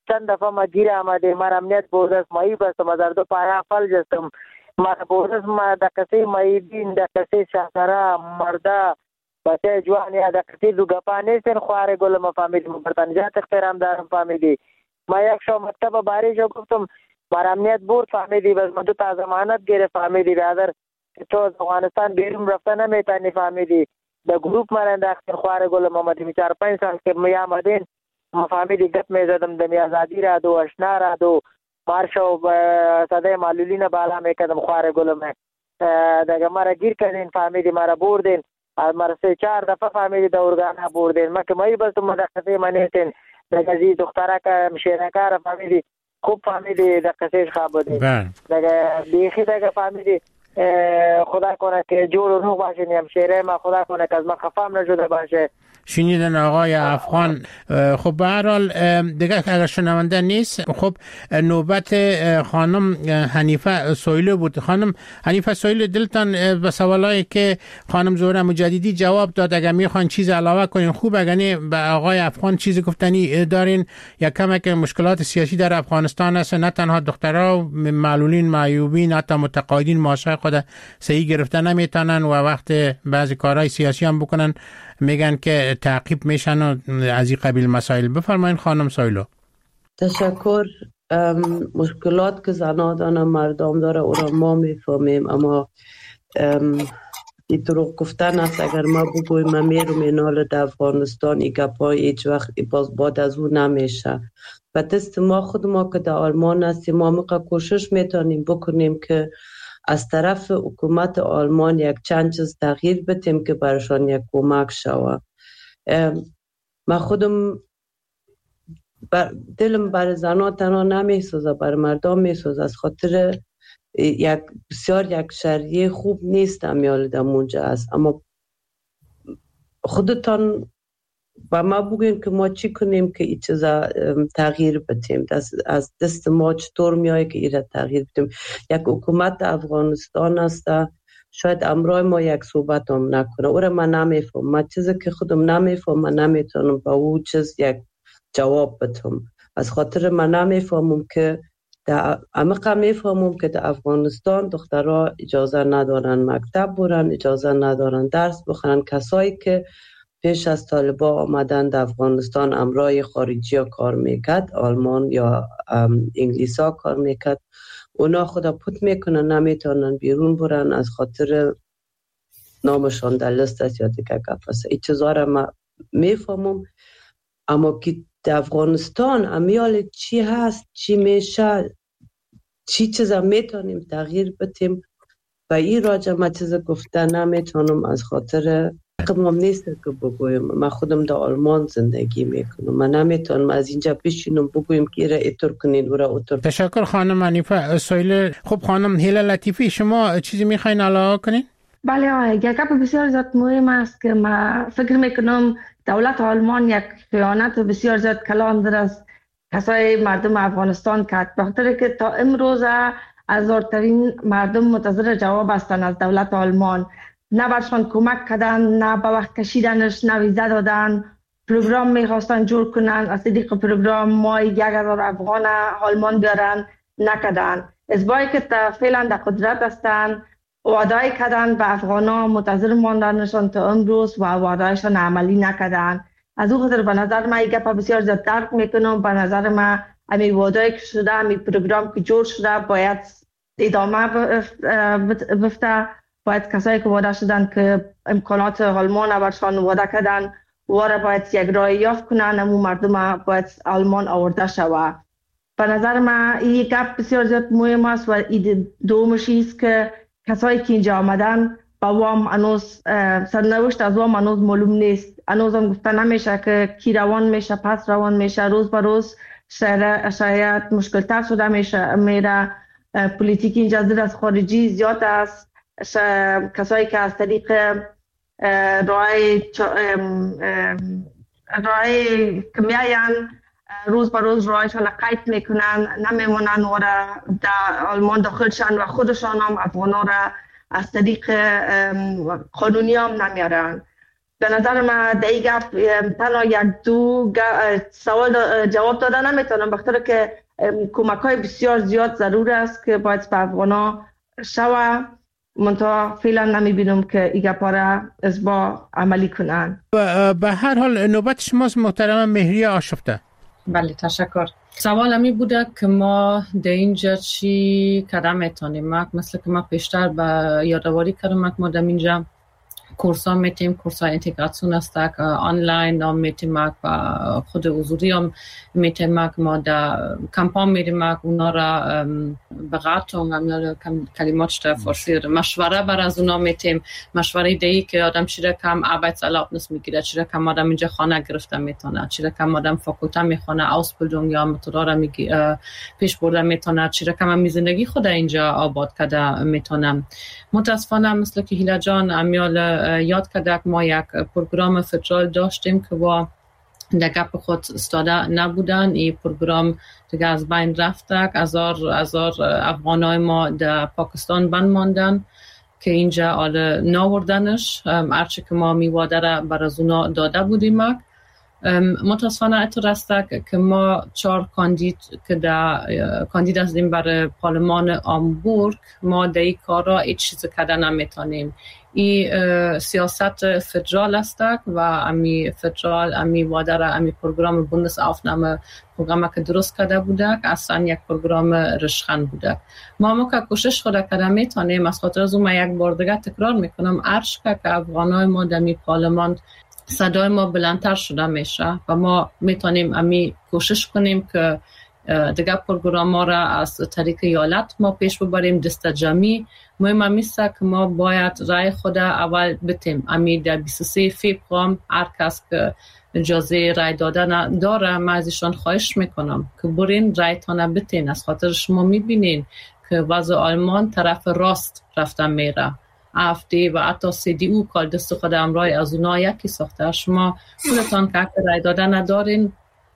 چند دفعه ما گیر آمده، ما امنیت بودست مایی بستم از اردو پایا فلج استم، ما بودست ما دکسی مایی دین دکسی شهسره مرده بچه جوانی دکسی دو گپا نیستن خواره گل ما فامیلی مبرتنجات اخترام دارم فامیلی. ما یک شو مکتب باری جو گفتم ما امنیت بود فامیلی بس ما دو تا ضمانت گیره فامیلی برادر تو از افغانستان بیرون رفته نمیتونی فامیلی. د گروپ ما انداختن خواره گل محمد می چهار پنج سال که می آمدین ما فامیلی گپ می زدم د می آزادی را دو اشنا را دو مارشو صدای معلولین بالا می کدم خواره گل می دگه مرا گیر کردین فامیلی مرا بردین مرا سه چهار دفعه فامیلی د ارگانا بردین ما که مایی بستم مدقسی منیتین دگه زی دختره که مشیرکار فامیلی خوب فامیلی دقسیش خواب بودین دگه بیخی دگه فامیلی خدا کنه که جور و نو باشه نیم شیره ما خدا کنه که از ما خفام نشده باشه. شنیدن آقای افغان. خب به هر حال دیگه اگر شنونده نیست، خب نوبت خانم حنیفه سویلو بود. خانم حنیفه سویلو دلتان به سوالایی که خانم زهره مجددی جواب داد اگر میخوان چیز علاوه کنین خوب، اگر به آقای افغان چیزی گفتنی دارین یا کمک مشکلات سیاسی در افغانستان است، نه تنها دخترها معلولین معیوبین حتی متقاعدین معاشای خود صحیح گرفتن نمیتونن و وقت بعضی کارهای سیاسی هم بکنن میگن که تعقیب میشن و از این قبیل مسائل. بفرمایید خانم سویلو. تشکر. مشکلات که زنها دارن مردم داره او را ما میفهمیم، اما این دروغ گفتن است اگر ما بگویم ما میرم اینال در افغانستان ای گپای هیچ وقت باز بعد از او نمیشه و دست ما خود ما که در آلمان هستیم ما موقع کوشش میتونیم بکنیم که از طرف حکومت آلمان یک چند چیز تغییر بدیم که برشان یک کمک شود. من خودم بر دلم بر زنها تنها نمیسوزه، بر مردم میسوزه، از خاطر یک بسیار یک شریعه خوب نیست امیال اونجا است. اما خودتان و ما بگویم که ما چی کنیم که این چیزا تغییر بدیم، از دست ما چطور میایه که این تغییر بدیم. یک حکومت افغانستان است، شاید امروز ما یک صحبت هم نکنه، او را من نمیفهم، من چیزی که خودم نمیفهم من نمیتونم با او چیز یک جواب بدم، از خاطر من نمیفهمم که در عمق میفهمم که در افغانستان دخترها اجازه ندارن مکتب برن، اجازه ندارن درس بخونن. کسایی که پیش از طالبا آمدن در افغانستان امرای خارجی ها کار میکرد، آلمان یا انگلیس ها کار میکرد، اونا خدا پوت میکنن نمیتونن بیرون برن از خاطر نامشان در لیست است یا دیگه گپ است. این چیزا را من میفهمم، اما که در افغانستان امیال چی هست، چی میشه، چی چیزا میتونیم تغییر بدیم و این راجع ما چیز گفتن نمیتونم از خاطر حقم نیست که بگویم. من خودم در آلمان زندگی میکنم، من نمیتونم از اینجا بشینم بگویم که ایره ایتور کنین و را اوتور. تشکر خانم حنیفه سویلو. خب خانم هیله لطیفی شما چیزی میخواین علاوه کنین؟ بله آقای، یک گپ بسیار زیاد مهم است که من فکر میکنم دولت آلمان یک خیانت بسیار زیاد کلان در از کسای مردم افغانستان کرد، به خاطر که تا امروز هزارترین مردم منتظر جواب هستند از دولت آلمان. نه برشان کمک کردن، نه به وقت کشیدنش، نه ویزا دادن. پروگرام میخواستن جور کنن، از طریق پروگرام ما یک هزار افغان آلمان بیارن، نکردن. ازبایی که فعلا در قدرت هستن وعده‌ای کردن به افغانا، منتظر ماندنشان تا امروز و وعده‌ایشان عملی نکردن. از اون خاطر به نظر من یک گپ بسیار زیاد درک میکنم. به نظر من امی وعده‌ای که شده، امی پروگرام که جور شده باید ادامه بفته. باید کسایی که وعده شدن که امکانات آلمان برشان وعده کردن واره باید یک راه یافت کنن، امو مردم باید آلمان آورده شود. به نظر من این گپ بسیار زیاد مهم است و این دومش است که کسایی که اینجا آمدن با وام انوز سرنوشت از وام انوز معلوم نیست. انوز هم گفته نمیشه که کی روان میشه، پس روان میشه، روز به روز شاید مشکلتر شده میشه میره. پولیتیک اینجا زیر از خارجی زیاد است. کسایی که از طریق رای رای کمیان روز به روز رایشان قید میکنن، نمیمونن و در آلمان داخل شن و خودشان هم افغانا را از طریق قانونی هم نمیارن. به نظر من در این گفت تنها یک دو سوال جواب دادن نمیتونم، بخاطر که کمک های بسیار زیاد ضرور است که باید به افغانا شوه. منتها فعلا نمیبینم که ایگه پاره از با عملی کنن. به هر حال نوبت شماست محترم مهریه آشفته. بله تشکر. سوال همی بوده که ما در اینجا چی کردم میتونیم. مثل که ما پیشتر به یادواری کردم ما در اینجا کورس ها میتیم، کورس های انتگراسیون است که آنلاین هم میتیم و خود حضوری هم میتیم که ما در کمپان میریم که اونا را بغاتون هم کلماتش در فارسی مشوره بر از اونا میتیم، مشوره دیگه که آدم چیره کم arbeitserlaubnis میگیره، چیره کم آدم اینجا خانه گرفته میتونه، چیره کم آدم فاکولته میخونه، Ausbildung یا متدارا میگی پیش برده میتونه، چیره کم هم زندگی خود اینجا آباد کرده میتونه. متاسفانه مثل که هیلا جان امیال یاد کرده ما یک پروگرام فدرال داشتیم که با در گپ خود استاده نبودن. این پروگرام دیگه از بین رفته، هزار هزار افغانای ما در پاکستان بند ماندن که اینجا آل ناوردنش، هرچی که ما میواده را بر از اونا داده بودیم. متاسفانه اتر است که ما چهار کاندید که در کاندید هستیم برای پارلمان آمبورگ، ما در این کار را هیچ چیز کرده نمیتونیم. این سیاست فدرال است و امی فدرال امی واده را امی پروگرام بوندس آفنامه پروگرامی که درست کرده بوده که اصلا یک پروگرام رشخن بوده. ما ما که کوشش خود کرده میتونیم، از خاطر از اون من یک بار دیگه تکرار میکنم، ارش که افغانای ما در می پارلمان صدای ما بلندتر شده میشه و ما میتونیم امی کوشش کنیم که دیگه پروگرام ما را از طریق ایالت ما پیش ببریم دست جمعی. مهم همیست که ما باید رای خود اول بتیم. امی در بیست و سه فوریه هر کس که اجازه رای دادن داره من ازشان خواهش میکنم که برین رای تانه بتین. از خاطر شما میبینین که وضع آلمان طرف راست رفتن میره، افدی و حتی سی دی او کال دست خود امرای از اونا یکی ساخته. شما خودتان که رای دادن ندارین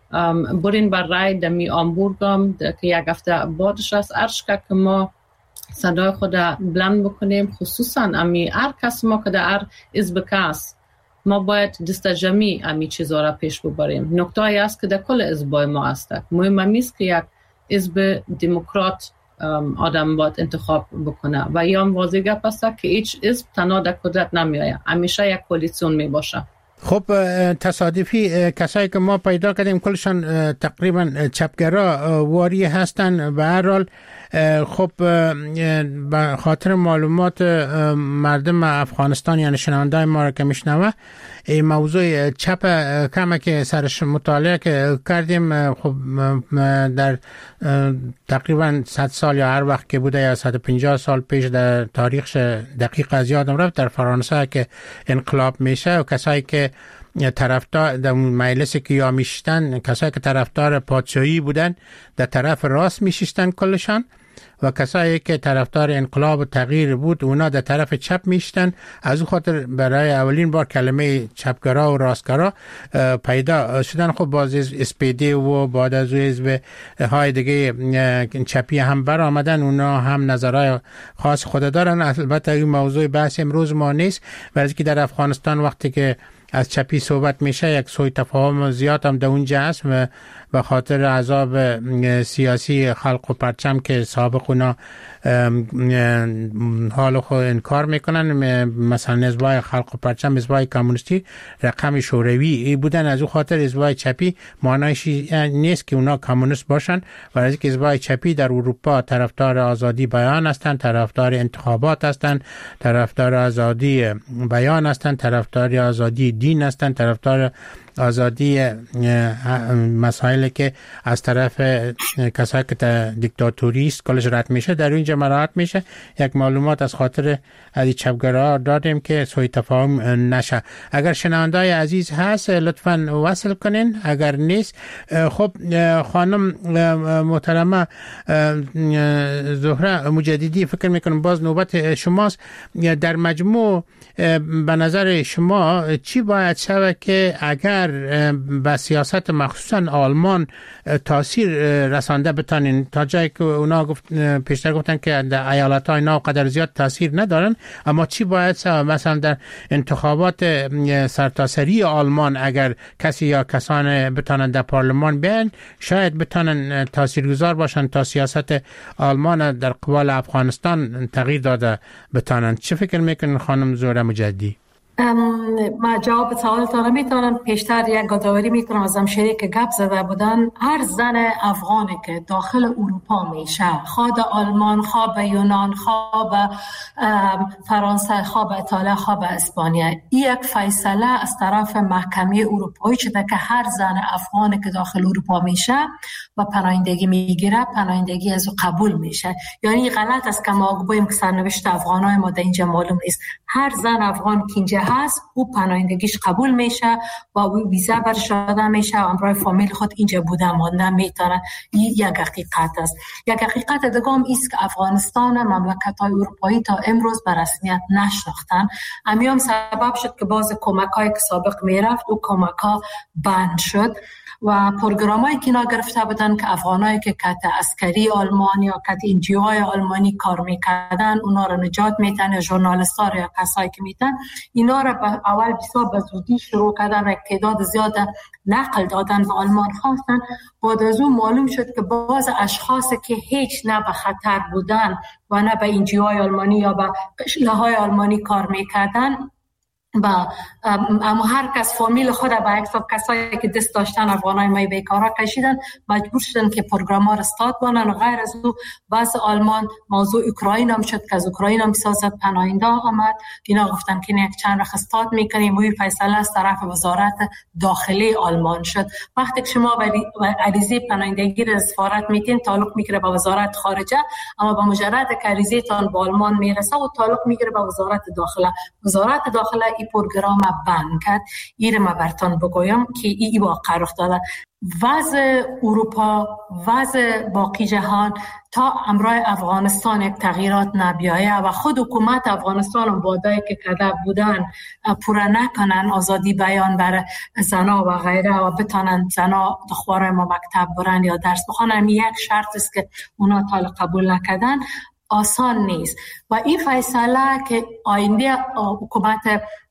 برین بر رای دمی آمبورگ هم که یک هفته بعدش است ارش که ما صدای خود بلند بکنیم، خصوصا امی هر کس ما که در حزب کس ما باید دست جمعی امی چیزا را پیش ببریم. نکته ای است که در کل حزبای ما است. مهم نیست که یک حزب دموکرات آدم باید انتخاب بکنه و یا هم واضح گپ است که هیچ حزب تنها در قدرت نمیآید، همیشه یک کولیسیون می باشه. خب تصادفی کسایی که ما پیدا کردیم کلشان تقریبا چپگرا واری هستن. به هر حال خب به خاطر معلومات مردم افغانستان یعنی شنوندای ما را که میشنوه این موضوع چپ کمه که سرش مطالعه که کردیم، خب در تقریبا صد سال یا هر وقت که بوده یا صد و پنجاه سال پیش در تاریخش دقیق از یادم رفت در فرانسه که انقلاب میشه و کسایی که طرفدار در مجلسی که یا میشتن کسایی که طرفدار پادشاهی بودن در طرف راست میشستن کلشان و کسایی که طرفدار انقلاب و تغییر بود اونا در طرف چپ میشتن. از اون خاطر برای اولین بار کلمه چپگرا و راستگرا پیدا شدن. خب باز اسپیدی و بعد از حزب های دیگه چپی هم بر آمدن، اونا هم نظرهای خاص خود دارن. البته این موضوع بحث امروز ما نیست، ولی که در افغانستان وقتی که از چپی صحبت میشه یک سوء تفاهم زیاد هم در اونجا هست و به خاطر عذاب سیاسی خلق و پرچم که سابق اونا حال خود انکار میکنن. مثلا حزبای خلق و پرچم حزبای کمونیستی رقم شوروی بودن، از اون خاطر حزبای چپی معنیش نیست که اونا کمونیست باشن، ولی که حزبای چپی در اروپا طرفدار آزادی بیان هستند، طرفدار انتخابات هستند، طرفدار آزادی بیان هستند، طرفدار آزادی دین هستند، طرفدار آزادی مسائلی که از طرف کسایی که دیکتاتوریست کلش رد میشه در اینجا مراعات میشه. یک معلومات از خاطر از چپگرا دادیم که سوء تفاهم نشه. اگر شنوندای عزیز هست لطفاً وصل کنین، اگر نیست خب خانم محترمه زهره مجددی فکر میکنم باز نوبت شماست. در مجموع به نظر شما چی باید شود که اگر به سیاست مخصوصا آلمان تاثیر رسانده بتانین؟ تا جایی که اونا گفت پیشتر گفتن که در ایالت های اینا قدر زیاد تاثیر ندارن، اما چی باید شود مثلا در انتخابات سرتاسری آلمان اگر کسی یا کسان بتانن در پارلمان بیان شاید بتانن تاثیرگذار باشن تا سیاست آلمان در قبال افغانستان تغییر داده بتانن. چه فکر میکنن خانم زهره مجددی؟ ما جواب سوالتان میتونم پیشتر یک گزارش میتونم از همشهری که گپ زده بودن. هر زن افغانی که داخل اروپا میشه، خواه به آلمان، خواه به یونان، خواه به فرانسه، خواه به ایتالیا، خواه به اسپانیا، یک فیصله از طرف محکمه اروپایی شده که هر زن افغانی که داخل اروپا میشه و پناهندگی میگیره پناهندگی از او قبول میشه. یعنی غلط است که ما بگوییم که سرنوشت افغانای ما در اینجا معلوم نیست. هر زن افغان که اینجا هست او پناهندگیش قبول میشه و او ویزا برش داده میشه و همراه فامیل خود اینجا بوده مانده میتونه. یک حقیقت است. یک حقیقت دیگه هم است که افغانستان مملکت‌های اروپایی تا امروز به رسمیت نشناختن. همین سبب شد که باز کمک‌هایی که سابق میرفت او کمک‌ها بند شد و پروگرامایی که اینا گرفته بودن که افغانایی که کت عسکری آلمان یا کت انجیوهای آلمانی کار میکردن اونا رو نجات میدن، یا ژورنالیست ها یا کسایی که میتن اینا رو به اول بسیار به زودی شروع کردن و تعداد زیاد نقل دادن به آلمان خواستن. بعد از اون معلوم شد که باز اشخاصی که هیچ نه به خطر بودن و نه به انجیوهای آلمانی یا به قشله‌های آلمانی کار میکردن با اما هر کس فامیل خود با حساب کسایی که دست داشتن افغانای ما بیکارا کشیدن مجبور شدن که پروگرام ها را استارت کنن و غیر از او بعض آلمان موضوع اوکراین هم شد که از اوکراین هم سیاست پناهنده آمد. اینا گفتن که یک چند رخ استارت میکنیم و این فیصله از طرف وزارت داخلی آلمان شد. وقتی که شما عریضه پناهندگی را سفارت میتین تعلق میگیره با وزارت خارجه، اما با مجرد که عریضه تان با آلمان میرسه و تعلق میگیره با وزارت داخله. وزارت داخله این پروگرام بند کرد. این ما برتان بگویم که این واقع رخ داده. وضع اروپا، وضع باقی جهان تا امرای افغانستان یک تغییرات نبیایه و خود حکومت افغانستان و بادایی که کده بودن پورا نکنن آزادی بیان بر زنا و غیره و بتانن زنا دخترای ما مکتب برن یا درس بخونن، یک شرط است که اونا تا قبول نکردن آسان نیست. و این فیصله که آینده حکومت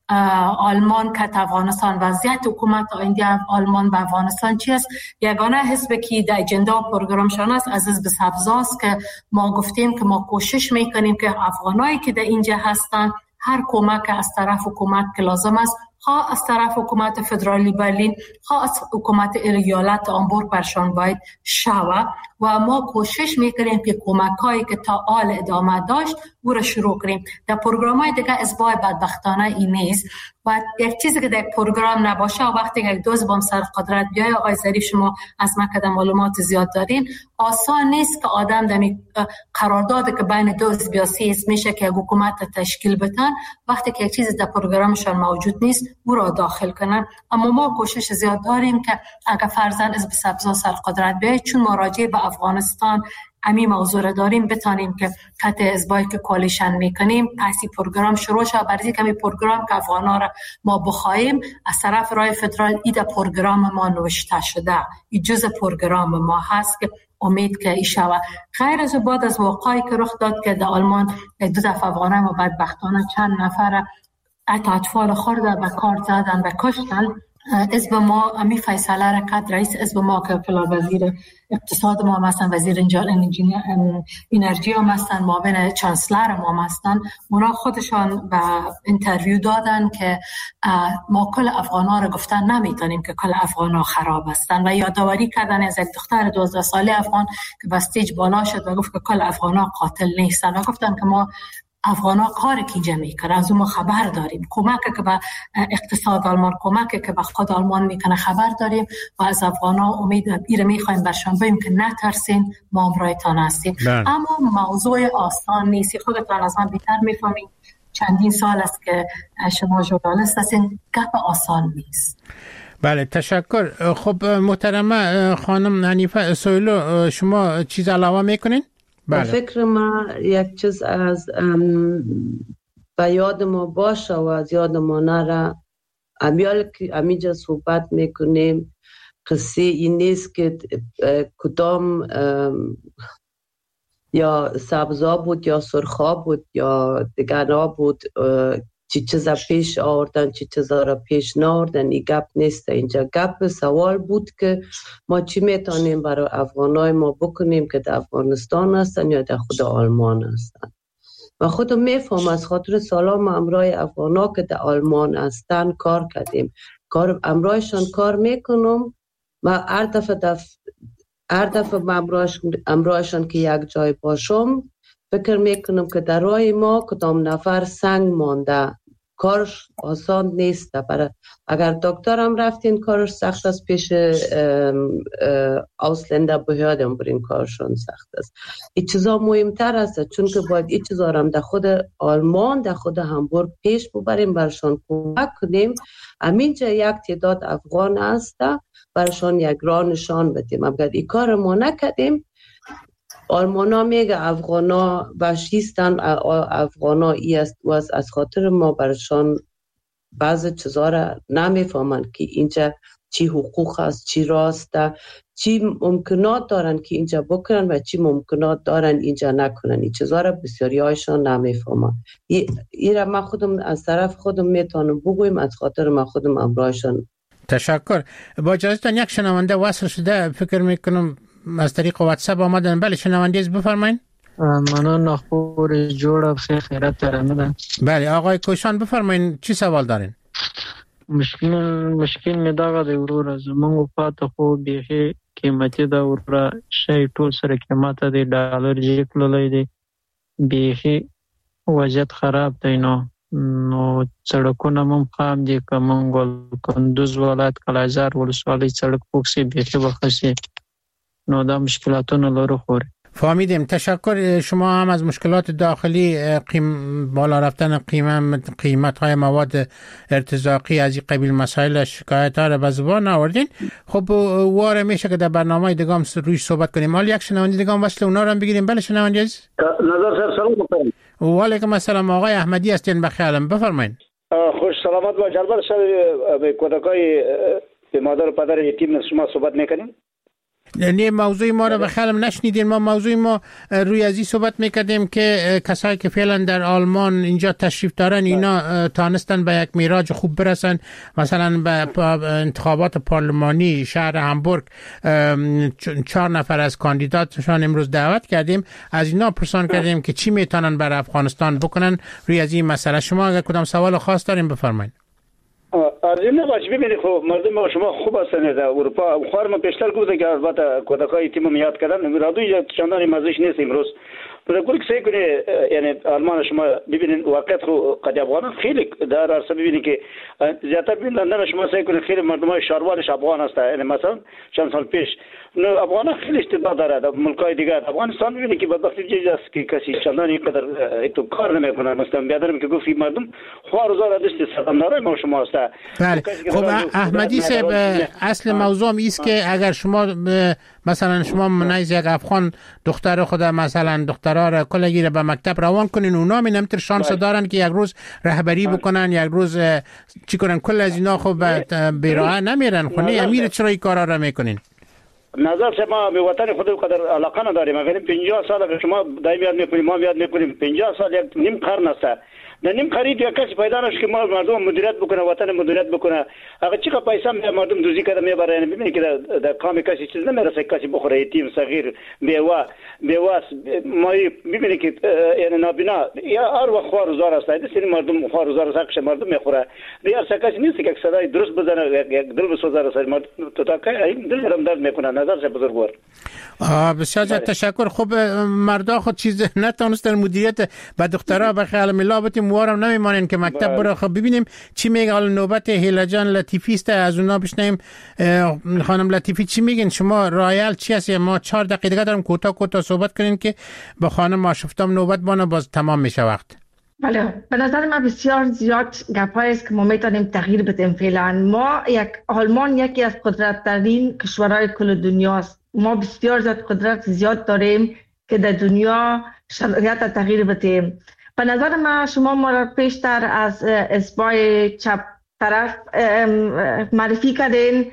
آلمان که افغانستان وضعیت حکومت آینده آلمان به افغانستان چی است؟ یگانه حزب که در اجندا و پروگرامشان است از حزب سبزاست که ما گفتیم که ما کوشش میکنیم که افغانایی که در اینجا هستن هر کمک از طرف حکومت که لازم است، خواه از طرف حکومت فدرالی برلین، خواه از حکومت ایالت آمبورگ برشان باید شوه و ما کوشش میکنیم که کمک‌هایی که تا آل ادامه داشت او را شروع کنیم. در پروگرام‌های دیگه ازبای بدبختانه این نیست و یک چیزی که در پروگرام نباشه و وقتی یک دوز بام سر قدرت بیای، آقای ظریف شما از مکه معلومات زیاد دارین، آسان نیست که آدم دمی قرارداد که بین دوز بیاسی میشه که حکومت تشکیل بدن وقتی که یک چیزی در پروگرامشان موجود نیست او را داخل کنن. اما ما کوشش زیاد داریم که اگر فرضاً حزب سبزا سر قدرت بیاید، چون مراجعه به افغانستان امی موضوع را داریم، بتانیم که کت ازبایی که کوالیشن میکنیم پسی پروگرام شروع شد. برای کمی پروگرام که افغانا را ما بخوایم از طرف رای فدرال ایده پروگرام ما نوشته شده، این جزء پروگرام ما هست که امید که ایشا و غیر از بعد از واقعی که رخ داد که در آلمان دو دفعه افغانان و بدبختانه چند نفر اطفال خورده و کار زدن و کشتن، حزب ما امی فیصله را کرد. رئیس حزب ما که فعلا وزیر اقتصاد ما هستن، وزیر انرژی ما هستن، معاون چانسلر ما هستن، اونا خودشان به اینترویو دادن که ما کل افغانا را گفتن نمیتونیم که کل افغانا خراب هستن و یادآوری کردن از یک دختر دوازده ساله افغان که به استیج بالا شد و گفت که کل افغانا قاتل نیستن و گفتن که ما افغانا کاری که اینجا میکنه از اون ما خبر داریم، کمک که به اقتصاد آلمان، کمک که به خود آلمان میکنه خبر داریم و از افغانا امید ایره میخوایم برشان بگیم که نترسین، ما امرایتان هستیم. اما موضوع آسان نیست، خودتان از من بیشتر میفهمید، چندین سال است که شما ژورنالیست هستین، گپ آسان نیست. بله تشکر. خب محترمه خانم حنیفه سویلو، شما چیز علاوه میکنین؟ بله. فکر ما یک چیز از به یاد ما باشه و از یاد ما نره، امیال که امیجا صحبت میکنیم قصه این نیست که کدام یا سبزا بود یا سرخا بود یا دگنا بود چی چیزا پیش آوردن چی چیزا را پیش ناوردن. این گپ نیست. اینجا گپ سوال بود که ما چی میتونیم برای افغانای ما بکنیم که در افغانستان هستن یا در خود آلمان هستن. و خودم میفهم از خاطر سالا ما امرای افغانا که در آلمان هستن کار کردیم، کار امرایشان کار میکنم. ما هر دفعه دف... هر دفعه امرایشان که یک جای باشم فکر میکنم که در راه ما کدام نفر سنگ مانده. کارش آسان نیست. برای اگر دکتر هم رفتین کارش سخت است، پیش اوسلنده بهیادم برین کارشون سخت است. این چیزا مهمتر است چون که باید این چیزا هم در خود آلمان در خود همبورگ پیش ببریم، برشان کمک کنیم. همینجا یک تعداد افغان هست برشان یک راه نشان بدیم. اگر این کار ما نکردیم آلمانا میگه افغانا وحشیستن، افغانا ای است و است. از خاطر ما برشان بعض چیزا را نمیفهمن که اینجا چی حقوق است، چی راست، چی ممکنات دارن که اینجا بکنن و چی ممکنات دارن اینجا نکنن. این چیزا را بسیاری هایشان نمیفهمن. این را من خودم از طرف خودم میتونم بگویم، از خاطر من خودم امرایشان. تشکر. با اجازهتان یک شنونده وصل شده، فکر میکنم از طریق واتساپ آمدن. بله شنونده از بفرمایید. منو نخور جوړ خیر خیرات ترمدن. بله آقای کوشان بفرمایید چی سوال دارین؟ مشکل مشکل می داغه دی ورور زمونږ پات خو بیخي قیمتي دا ور شی ټول سره قیمت دی ډالر جې کولای دی بیخي وضعیت خراب دی. نو نو سړکونه هم خام دي. کوم ګل کندوز ولایت کلاجار ولسوالۍ سړک پوکسي بیخي وخصي. نو دا مشکلاتونه لرو خوري. فهمیدیم. تشکر. شما هم از مشکلات داخلی قیم بالا رفتن قیمت قیمت های مواد ارتزاقی از این قبیل مسائل شکایت ها را به زبان آوردین. خب واره میشه که در برنامه دیگه رویش صحبت کنیم. حالا یک شنونده دیگه هم وصل اونا رو هم بگیریم. بله شنونده عزیز. نظر سر سلام میکنم. و علیکم السلام. آقای احمدی هستین بخیالم بفرمایید. خوش سلامت باش. البته شب کودکای مادر و پدر یتیم شما صحبت میکنیم. نه موضوع ما رو به خیالم نشنیدین. ما موضوع ما روی از این صحبت میکردیم که کسایی که فعلا در آلمان اینجا تشریف دارن اینا تانستن به یک میراج خوب برسن. مثلا به انتخابات پارلمانی شهر همبورگ چهار نفر از کاندیداتشان امروز دعوت کردیم، از اینا پرسان کردیم که چی میتونن برای افغانستان بکنن. روی از این مسئله شما اگر کدام سوال خاص دارین بفرمایید. ارزم نباشه. ببینید خب مردم شما خوب هستن در اروپا. خواهرم پیشتر گفته که البته کودکای تیم میاد کردن رادوی چندانی مزهش نیست امروز. بقول سعی کنه یعنی آلمان شما ببینید واقعیت خو قد افغان خیلی در عرصه ببینید که زیادتر ببین لندن شما سعی کنه خیلی مردمای شهروانش افغان هستن. یعنی مثلا چند سال پیش نه افغان خیلی اشتباه داره در ملکای دیگر. افغانستان ببینید که بدبختی چیزی است که کسی چندانی قدر تو کار نمیکنه. مثلا بیادرم که گفتی مردم خوار زار دست سلامدارای ما شما هست. بله خب احمدی صاحب اصل موضوع است که اگر شما مثلا شما منایز یک افغان دختر خود مثلا دخترها را کلگی را به مکتب روان کنین، اونا می نمیتر شانس دارن که یک روز رهبری بکنن، یک روز چی کنن. کل از اینا خب بیراه نمیرن خونه. امیر چرا این کارا را میکنین؟ نظر شما به وطن خود قدر علاقه نداریم. اگر پنجاه سال شما دائم یاد میکنیم ما یاد میکنیم پنجاه سال یک نیم قرن است. نه نیم خرید یا کسی پیدا نشه که ما مردم مدیریت بکنه، وطن مدیریت بکنه. اگر چقدر پیسه می مردم دوزی کرده میبره. یعنی ببینید که در کام کسی چیز نمیرسه، کسی بخوره، یتیم صغیر بیوه بیواس ما ببینید که یعنی نابینا یا هر وقت خوار زار است. این مردم خوار زار است، مردم میخوره. دیگر کسی نیست که صدای درست بزنه یک دل بسوزه سر مردم تو تا که این دل رم درد میکنه. نظر بزرگوار. بسیار تشکر. خب مردا خود چیز نتونستن مدیریت به دخترها به خیال ملا بتیم موارم نمیمانن که مکتب برای. خب ببینیم چی میگه. حالا نوبت هیلا جان لطیفی است، از اونا بشنیم. خانم لطیفی چی میگین شما؟ رایل چی هست؟ ما چهار دقیقه دیگه دارم کوتاه کوتاه صحبت کنین که با خانم آشفتم نوبت بانه باز تمام میشه وقت. بله به نظر من بسیار زیاد گپایی است که ما میتونیم تغییر بدیم. فعلا ما یک آلمان یکی از قدرت‌ترین کشورهای کل دنیا است. ما بسیار زیاد قدرت زیاد داریم که در دنیا شرایط تغییر بدیم. به نظر من شما ما را پیشتر از اتباع چپ طرف معرفی کردین.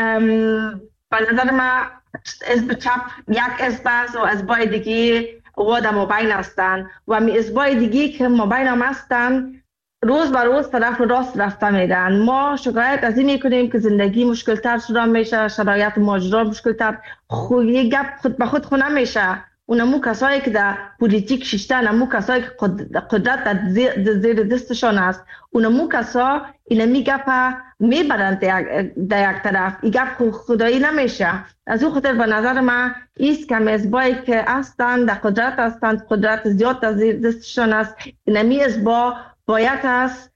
به نظر ما حزب چپ یک حزب است و حزبای دیگه و در مابین هستند و می حزبای دیگه که مابین هم هستند روز به روز طرف راست رفته میدن. ما شکایت از این میکنیم که زندگی مشکل تر شده میشه، شرایط ماجرا مشکل تر، خود یک گپ خود به خود خونه میشه. اونمو کسایی که در پولیتیک شیشتن، اونمو کسایی که قدرت در زیر دستشان است، اونمو کسا اینمی گپ میبرند در یک طرف. این گپ خدایی نمیشه. از اون خاطر به نظر من ایست که حزبایی که هستند در قدرت هستند، قدرت زیاد در زیر دستشان است، اینمی حزبا باید است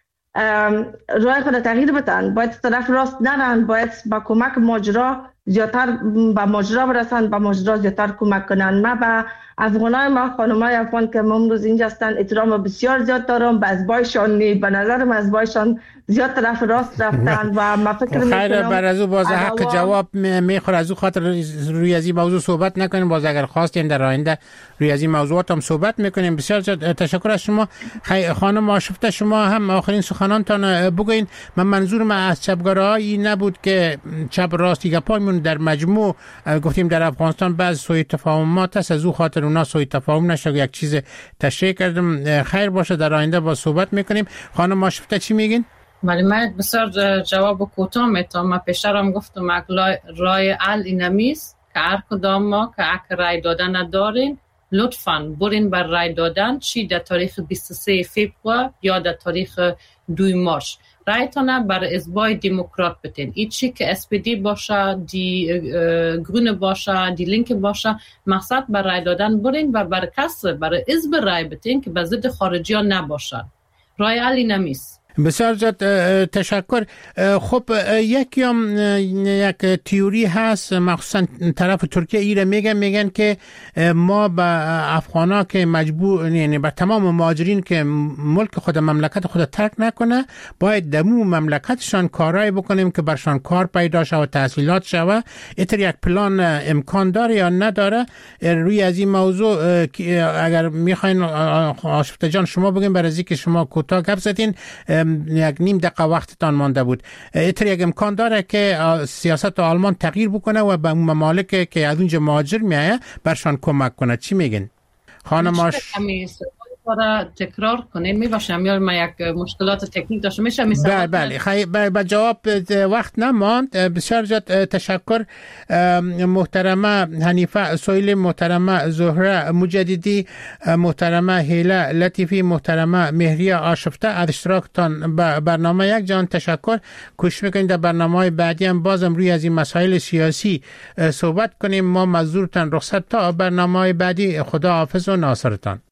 راه خود تغییر بدن، باید طرف راست نرن، باید با کمک ماجرا زیادتر با ماجرا برسن، با ماجرا زیادتر کمک کنن. ما به افغانای ما، خانمای افغان که امروز اینجا هستن احترام بسیار زیاد دارم، به ازبایشان نی به نظر من ازبایشان زیاد طرف راست رفتن و ما فکر میکنم خیر بر از او باز حق جواب میخوره. از او خاطر روی از این موضوع صحبت نکنیم، باز اگر خواستین در آینده روی از این موضوعات هم صحبت میکنیم. بسیار تشکر از شما خانم آشفته. شما هم آخرین سخنانتان بگوین. من منظورم از چپگرایی نبود که چپ راستی گپایمون در مجموع گفتیم در افغانستان بعض سوء تفاهمات هست، از او خاطر اونا سوء تفاهم نشه یک چیز تشریح کردم. خیر باشه، در آینده با صحبت میکنیم. خانم آشفته چی میگین؟ ولی من بسیار جواب کوتاه میتونم. من پیشتر هم گفتم رای ال اینمیست که هر کدام ما که اک رای دادن ندارین لطفاً برین بر رای دادن، چی در تاریخ بیست و سه فوریه یا در تاریخ دو مارس. رایتان بر ازبای دموکرات بتین. این چی که اس پی دی باشه، دی گرونه باشه، دی لینک باشه، مقصد بر رای دادن برین و بر کس بر ازب رای بتین که به ضد خارجی ها نباشن. رای ال اینمیست. بسیار زیاد تشکر. خب یکی هم یک تیوری هست، مخصوصا طرف ترکیه ایره میگن میگن که ما به افغانا که مجبور، یعنی به تمام مهاجرین که ملک خود مملکت خود ترک نکنه باید دمو مملکتشان کارای بکنیم که برشان کار پیدا شود، تحصیلات شود. اینطور یک پلان امکان داره یا نداره؟ روی از این موضوع اگر میخواین آشفته جان شما بگین، برای از که شما کوتاه گپ زدین یک نیم دقیقه وقتتان مانده بود. اینطور یک امکان داره که سیاست آلمان تغییر بکنه و به ممالک که از اونجا مهاجر میایه برشان کمک کنه؟ چی میگین خانم آش؟ برای تکرار کنیم میباشم یا ما یک مشکلات تکنیک داشته میشه میشه. بله بله خیلی با جواب وقت نماند. بسیار زیاد تشکر محترمه حنیفه سویل، محترمه زهره مجددی، محترمه هیله لطیفی، محترمه مهریه آشفته از اشتراکتان به برنامه یک جان تشکر. کوشش میکنید در برنامه‌های بعدی هم بازم روی از این مسائل سیاسی صحبت کنیم. ما مزدورتان رخصت تا برنامه‌های بعدی. خدا حافظ و ناصرتان.